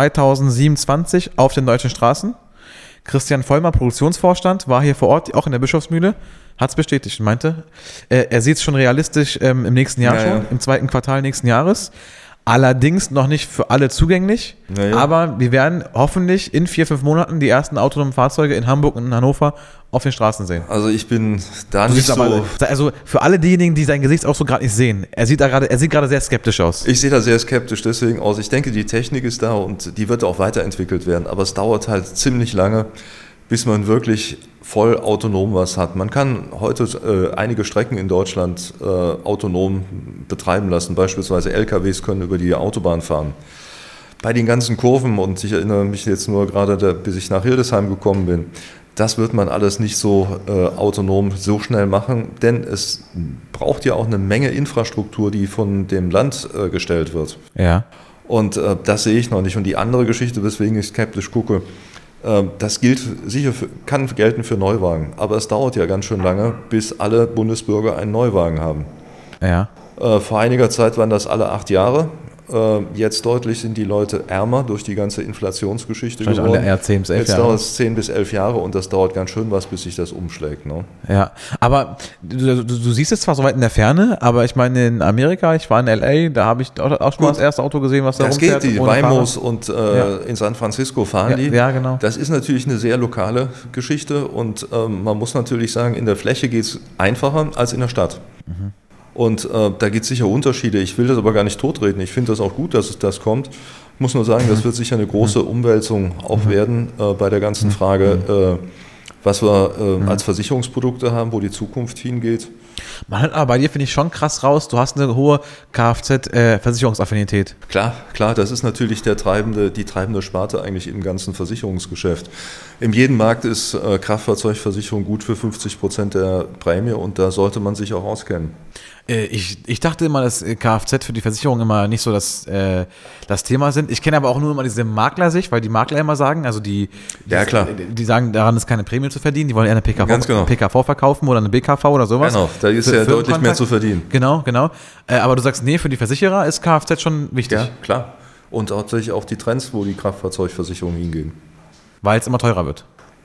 2027 auf den deutschen Straßen. Christian Vollmer, Produktionsvorstand, war hier vor Ort, auch in der Bischofsmühle, hat es bestätigt und meinte, er sieht es schon realistisch im nächsten Jahr im zweiten Quartal nächsten Jahres. Allerdings noch nicht für alle zugänglich, aber wir werden hoffentlich in 4-5 Monaten die ersten autonomen Fahrzeuge in Hamburg und in Hannover auf den Straßen sehen. Also ich bin da nicht so... Also für alle diejenigen, die sein Gesichtsausdruck gerade nicht sehen, er sieht gerade sehr skeptisch aus. Ich sehe da sehr skeptisch deswegen aus. Ich denke, die Technik ist da und die wird auch weiterentwickelt werden, aber es dauert halt ziemlich lange, bis man wirklich voll autonom was hat. Man kann heute einige Strecken in Deutschland autonom betreiben lassen. Beispielsweise LKWs können über die Autobahn fahren. Bei den ganzen Kurven, und ich erinnere mich jetzt nur gerade, bis ich nach Hildesheim gekommen bin, das wird man alles nicht so autonom so schnell machen, denn es braucht ja auch eine Menge Infrastruktur, die von dem Land gestellt wird. Ja. Und das sehe ich noch nicht. Und die andere Geschichte, weswegen ich skeptisch gucke, das kann gelten für Neuwagen, aber es dauert ja ganz schön lange, bis alle Bundesbürger einen Neuwagen haben. Ja. Vor einiger Zeit waren das alle 8 Jahre. Jetzt deutlich sind die Leute ärmer durch die ganze Inflationsgeschichte geworden. Alle eher 10 bis 11 Jetzt Jahre. dauert es 10 bis 11 Jahre und das dauert ganz schön was, bis sich das umschlägt. Ne? Ja, aber du siehst es zwar so weit in der Ferne, aber ich meine in Amerika, ich war in L.A., da habe ich auch schon mal das erste Auto gesehen, was da rumfährt. Das geht, die Waymos und in San Francisco fahren die. Ja, genau. Das ist natürlich eine sehr lokale Geschichte und man muss natürlich sagen, in der Fläche geht es einfacher als in der Stadt. Und da gibt es sicher Unterschiede. Ich will das aber gar nicht totreden. Ich finde das auch gut, dass das kommt. Ich muss nur sagen, das wird sicher eine große Umwälzung auch werden bei der ganzen Frage, was wir als Versicherungsprodukte haben, wo die Zukunft hingeht. Man hört aber bei dir, finde ich, schon krass raus, du hast eine hohe Kfz-Versicherungsaffinität. Klar, das ist natürlich die treibende Sparte eigentlich im ganzen Versicherungsgeschäft. In jedem Markt ist Kraftfahrzeugversicherung gut für 50% der Prämie und da sollte man sich auch auskennen. Ich dachte immer, dass Kfz für die Versicherung immer nicht so das Thema sind. Ich kenne aber auch nur immer diese Maklersicht, weil die Makler immer sagen, also die sagen, daran ist keine Prämie zu verdienen, die wollen eher eine PKV verkaufen oder eine BKV oder sowas. Genau, da ist ja deutlich mehr zu verdienen. Genau. Aber du sagst, nee, für die Versicherer ist Kfz schon wichtig. Ja, klar. Und tatsächlich auch die Trends, wo die Kraftfahrzeugversicherungen hingehen. Weil es immer teurer wird.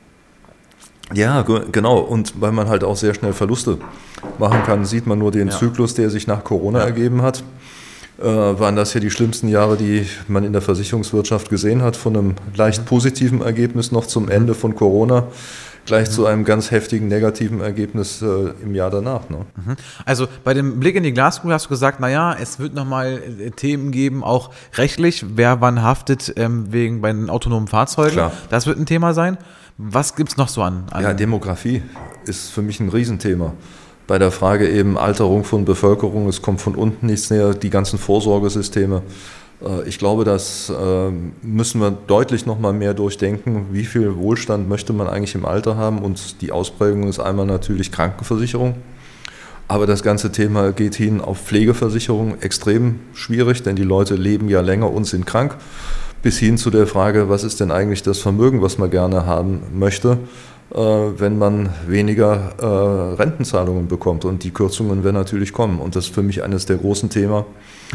Ja, genau. Und weil man halt auch sehr schnell Verluste machen kann, sieht man nur den Zyklus, der sich nach Corona ergeben hat. Waren das ja die schlimmsten Jahre, die man in der Versicherungswirtschaft gesehen hat, von einem leicht positiven Ergebnis noch zum Ende von Corona. gleich zu einem ganz heftigen negativen Ergebnis im Jahr danach. Ne? Also bei dem Blick in die Glaskugel hast du gesagt, naja, es wird nochmal Themen geben, auch rechtlich, wer wann haftet wegen bei den autonomen Fahrzeugen. Klar. Das wird ein Thema sein. Was gibt es noch so an? Ja, Demografie ist für mich ein Riesenthema. Bei der Frage eben Alterung von Bevölkerung, es kommt von unten nichts näher, die ganzen Vorsorgesysteme. Ich glaube, das müssen wir deutlich noch mal mehr durchdenken. Wie viel Wohlstand möchte man eigentlich im Alter haben? Und die Ausprägung ist einmal natürlich Krankenversicherung. Aber das ganze Thema geht hin auf Pflegeversicherung, extrem schwierig, denn die Leute leben ja länger und sind krank. Bis hin zu der Frage, was ist denn eigentlich das Vermögen, was man gerne haben möchte, wenn man weniger Rentenzahlungen bekommt. Und die Kürzungen werden natürlich kommen. Und das ist für mich eines der großen Themen,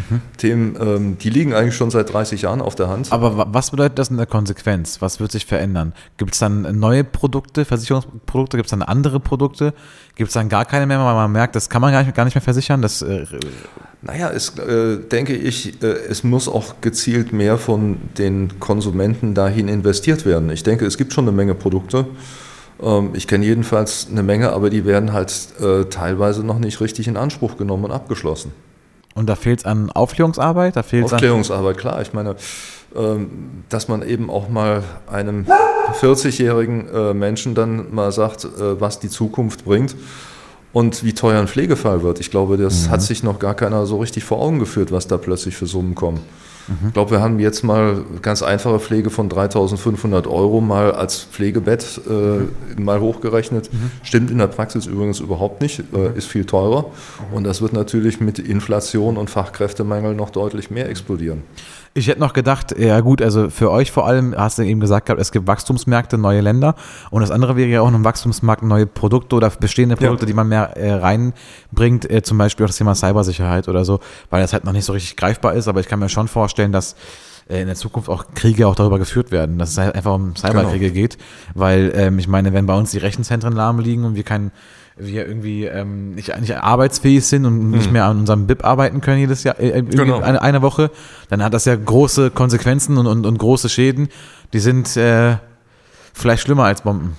die liegen eigentlich schon seit 30 Jahren auf der Hand. Aber was bedeutet das in der Konsequenz? Was wird sich verändern? Gibt es dann neue Produkte, Versicherungsprodukte? Gibt es dann andere Produkte? Gibt es dann gar keine mehr, weil man merkt, das kann man gar nicht mehr versichern? Naja, denke ich, es muss auch gezielt mehr von den Konsumenten dahin investiert werden. Ich denke, es gibt schon eine Menge Produkte. Ich kenne jedenfalls eine Menge, aber die werden halt teilweise noch nicht richtig in Anspruch genommen und abgeschlossen. Und da fehlt es an Aufklärungsarbeit? Aufklärungsarbeit, klar. Ich meine, dass man eben auch mal einem 40-jährigen Menschen dann mal sagt, was die Zukunft bringt und wie teuer ein Pflegefall wird. Ich glaube, das hat sich noch gar keiner so richtig vor Augen geführt, was da plötzlich für Summen kommen. Ich glaube, wir haben jetzt mal ganz einfache Pflege von 3.500 € mal als Pflegebett mal hochgerechnet. Stimmt in der Praxis übrigens überhaupt nicht, ist viel teurer. Und das wird natürlich mit Inflation und Fachkräftemangel noch deutlich mehr explodieren. Ich hätte noch gedacht, ja gut, also für euch vor allem, hast du eben gesagt gehabt, es gibt Wachstumsmärkte, neue Länder und das andere wäre ja auch ein Wachstumsmarkt, neue Produkte oder bestehende Produkte, die man mehr reinbringt, zum Beispiel auch das Thema Cybersicherheit oder so, weil das halt noch nicht so richtig greifbar ist, aber ich kann mir schon vorstellen, dass in der Zukunft auch Kriege auch darüber geführt werden, dass es halt einfach um Cyberkriege geht, weil ich meine, wenn bei uns die Rechenzentren lahm liegen und wir irgendwie nicht arbeitsfähig sind und nicht mehr an unserem BIP arbeiten können jedes Jahr, eine Woche, dann hat das ja große Konsequenzen und große Schäden. Die sind vielleicht schlimmer als Bomben.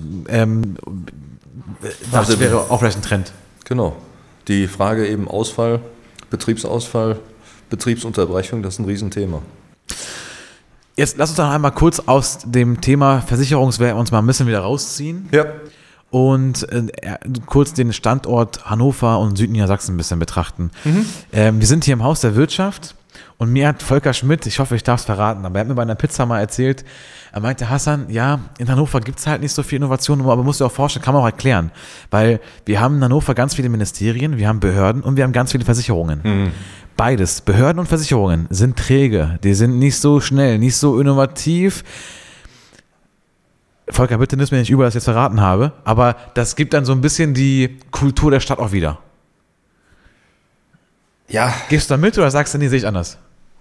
Das wäre auch vielleicht ein Trend. Genau. Die Frage eben Ausfall, Betriebsausfall, Betriebsunterbrechung, das ist ein Riesenthema. Jetzt lass uns dann einmal kurz aus dem Thema Versicherungswelt uns mal ein bisschen wieder rausziehen. Ja. Und kurz den Standort Hannover und Südniedersachsen ein bisschen betrachten. Wir sind hier im Haus der Wirtschaft und mir hat Volker Schmidt, ich hoffe, ich darf es verraten, aber er hat mir bei einer Pizza mal erzählt, er meinte, Hassan, ja, in Hannover gibt es halt nicht so viel Innovation, aber musst du dir auch vorstellen, kann man auch erklären, weil wir haben in Hannover ganz viele Ministerien, wir haben Behörden und wir haben ganz viele Versicherungen. Beides, Behörden und Versicherungen, sind träge, die sind nicht so schnell, nicht so innovativ. Volker, bitte nimm mir nicht über, dass ich jetzt verraten habe, aber das gibt dann so ein bisschen die Kultur der Stadt auch wieder. Ja. Gehst du da mit oder sagst du, nee, sehe ich anders?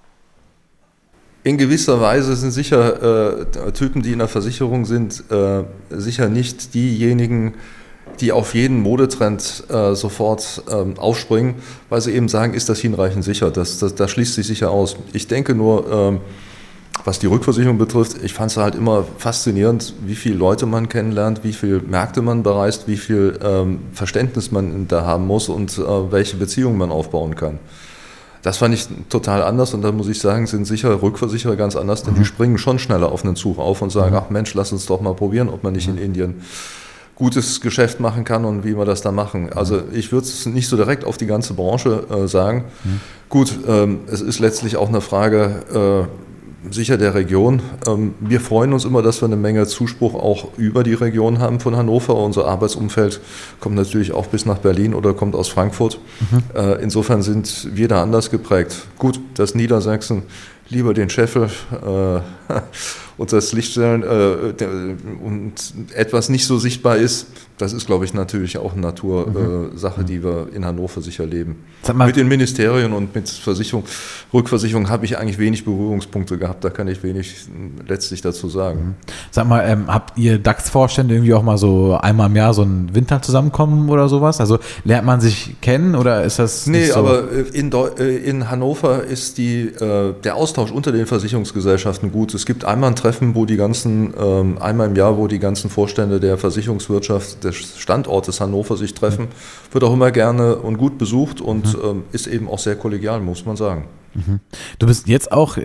In gewisser Weise sind sicher Typen, die in der Versicherung sind, sicher nicht diejenigen, die auf jeden Modetrend sofort aufspringen, weil sie eben sagen, ist das hinreichend sicher? Das schließt sich sicher aus. Ich denke nur, was die Rückversicherung betrifft, ich fand es halt immer faszinierend, wie viele Leute man kennenlernt, wie viele Märkte man bereist, wie viel Verständnis man da haben muss und welche Beziehungen man aufbauen kann. Das fand ich total anders und da muss ich sagen, sind sicher Rückversicherer ganz anders, denn die springen schon schneller auf einen Zug auf und sagen, ach Mensch, lass uns doch mal probieren, ob man nicht in Indien gutes Geschäft machen kann und wie wir das da machen. Also ich würde es nicht so direkt auf die ganze Branche sagen. Gut, es ist letztlich auch eine Frage sicher der Region. Wir freuen uns immer, dass wir eine Menge Zuspruch auch über die Region haben von Hannover. Unser Arbeitsumfeld kommt natürlich auch bis nach Berlin oder kommt aus Frankfurt. Insofern sind wir da anders geprägt. Gut, dass Niedersachsen lieber den Scheffel und das Lichtstellen und etwas nicht so sichtbar ist, das ist, glaube ich, natürlich auch eine Natursache, die wir in Hannover sicher leben. Mit den Ministerien und mit Rückversicherung habe ich eigentlich wenig Berührungspunkte gehabt, da kann ich wenig letztlich dazu sagen. Sag mal, habt ihr DAX-Vorstände irgendwie auch mal so einmal im Jahr so einen Winter zusammenkommen oder sowas? Also lernt man sich kennen oder ist das nicht so? Aber in Hannover ist der Austausch Austausch unter den Versicherungsgesellschaften gut. Es gibt einmal ein Treffen, einmal im Jahr, wo die ganzen Vorstände der Versicherungswirtschaft des Standortes Hannover sich treffen. Wird auch immer gerne und gut besucht und ist eben auch sehr kollegial, muss man sagen. Du bist jetzt auch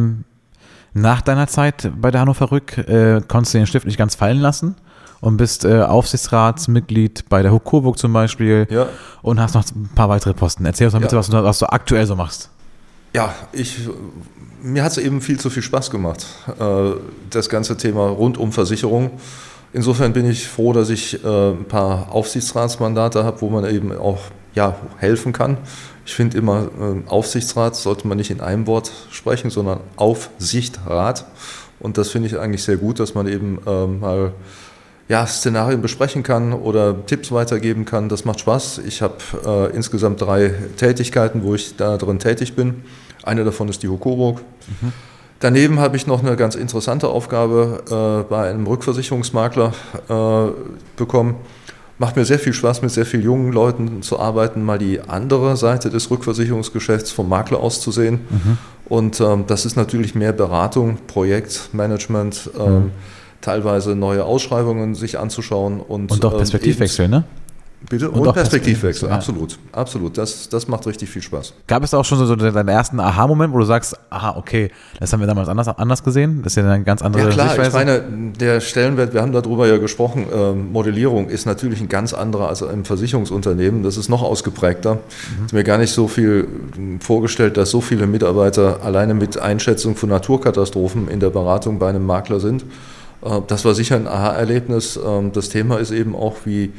nach deiner Zeit bei der Hannover Rück, konntest du den Stift nicht ganz fallen lassen und bist Aufsichtsratsmitglied bei der Coburg zum Beispiel und hast noch ein paar weitere Posten. Erzähl uns mal bitte, was du aktuell so machst. Ja, mir hat es eben viel zu viel Spaß gemacht, das ganze Thema rund um Versicherung. Insofern bin ich froh, dass ich ein paar Aufsichtsratsmandate habe, wo man eben auch helfen kann. Ich finde immer, Aufsichtsrat sollte man nicht in einem Wort sprechen, sondern Aufsichtrat. Und das finde ich eigentlich sehr gut, dass man eben mal Szenarien besprechen kann oder Tipps weitergeben kann. Das macht Spaß. Ich habe insgesamt 3 Tätigkeiten, wo ich da drin tätig bin. Eine davon ist die Coburg. Daneben habe ich noch eine ganz interessante Aufgabe bei einem Rückversicherungsmakler bekommen. Macht mir sehr viel Spaß, mit sehr vielen jungen Leuten zu arbeiten, mal die andere Seite des Rückversicherungsgeschäfts vom Makler aus zu sehen. Und das ist natürlich mehr Beratung, Projektmanagement, teilweise neue Ausschreibungen sich anzuschauen. Und auch Perspektivwechsel, ne? Bitte? Und Perspektivwechsel, absolut. Absolut. Das macht richtig viel Spaß. Gab es auch schon so deinen ersten Aha-Moment, wo du sagst, okay, das haben wir damals anders gesehen? Das ist ja eine ganz andere Sichtweise. Sichtweise. Ich meine, der Stellenwert, wir haben darüber ja gesprochen, Modellierung ist natürlich ein ganz anderer als im Versicherungsunternehmen. Das ist noch ausgeprägter. Ich habe mir gar nicht so viel vorgestellt, dass so viele Mitarbeiter alleine mit Einschätzung von Naturkatastrophen in der Beratung bei einem Makler sind. Das war sicher ein Aha-Erlebnis. Das Thema ist eben auch, wie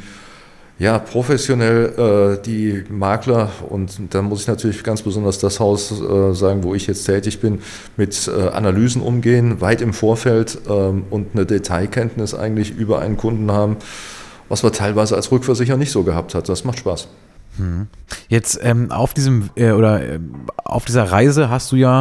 professionell die Makler, und da muss ich natürlich ganz besonders das Haus sagen, wo ich jetzt tätig bin, mit Analysen umgehen, weit im Vorfeld und eine Detailkenntnis eigentlich über einen Kunden haben, was man teilweise als Rückversicherer nicht so gehabt hat. Das macht Spaß. Jetzt auf auf dieser Reise hast du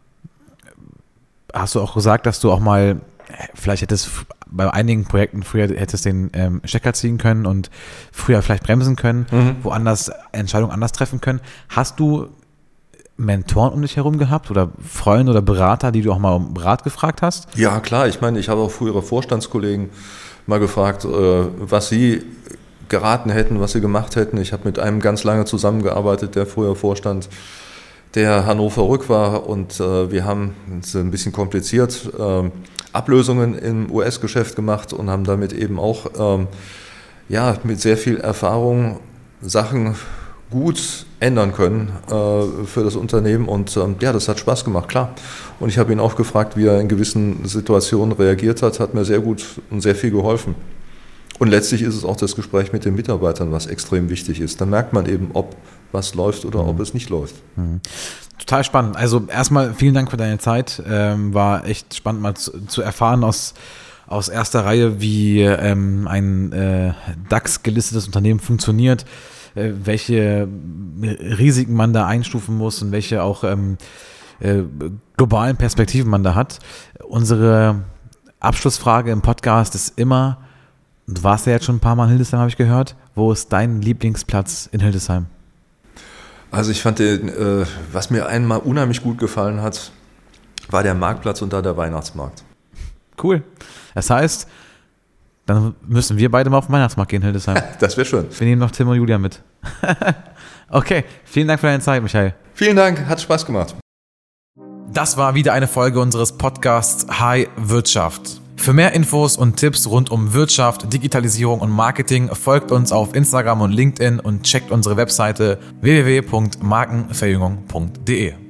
auch gesagt, dass du auch mal vielleicht hättest bei einigen Projekten früher den Stecker ziehen können und früher vielleicht bremsen können, woanders Entscheidungen anders treffen können. Hast du Mentoren um dich herum gehabt oder Freunde oder Berater, die du auch mal um Rat gefragt hast? Ja, klar. Ich meine, ich habe auch frühere Vorstandskollegen mal gefragt, was sie geraten hätten, was sie gemacht hätten. Ich habe mit einem ganz lange zusammengearbeitet, der früher Vorstand der Hannover Rück war, und wir haben, das ist ein bisschen kompliziert, Ablösungen im US-Geschäft gemacht und haben damit eben auch mit sehr viel Erfahrung Sachen gut ändern können für das Unternehmen, und das hat Spaß gemacht, klar. Und ich habe ihn auch gefragt, wie er in gewissen Situationen reagiert hat mir sehr gut und sehr viel geholfen. Und letztlich ist es auch das Gespräch mit den Mitarbeitern, was extrem wichtig ist. Da merkt man eben, ob was läuft oder ob es nicht läuft. Total spannend. Also erstmal vielen Dank für deine Zeit. War echt spannend mal zu erfahren aus erster Reihe, wie ein DAX-gelistetes Unternehmen funktioniert, welche Risiken man da einstufen muss und welche auch globalen Perspektiven man da hat. Unsere Abschlussfrage im Podcast ist immer, du warst ja jetzt schon ein paar Mal in Hildesheim, habe ich gehört. Wo ist dein Lieblingsplatz in Hildesheim? Also ich fand was mir einmal unheimlich gut gefallen hat, war der Marktplatz und da der Weihnachtsmarkt. Cool. Das heißt, dann müssen wir beide mal auf den Weihnachtsmarkt gehen, Hildesheim. Das wäre schön. Wir nehmen noch Tim und Julia mit. Okay, vielen Dank für deine Zeit, Michael. Vielen Dank, hat Spaß gemacht. Das war wieder eine Folge unseres Podcasts Hi Wirtschaft. Für mehr Infos und Tipps rund um Wirtschaft, Digitalisierung und Marketing folgt uns auf Instagram und LinkedIn und checkt unsere Webseite www.markenverjüngung.de.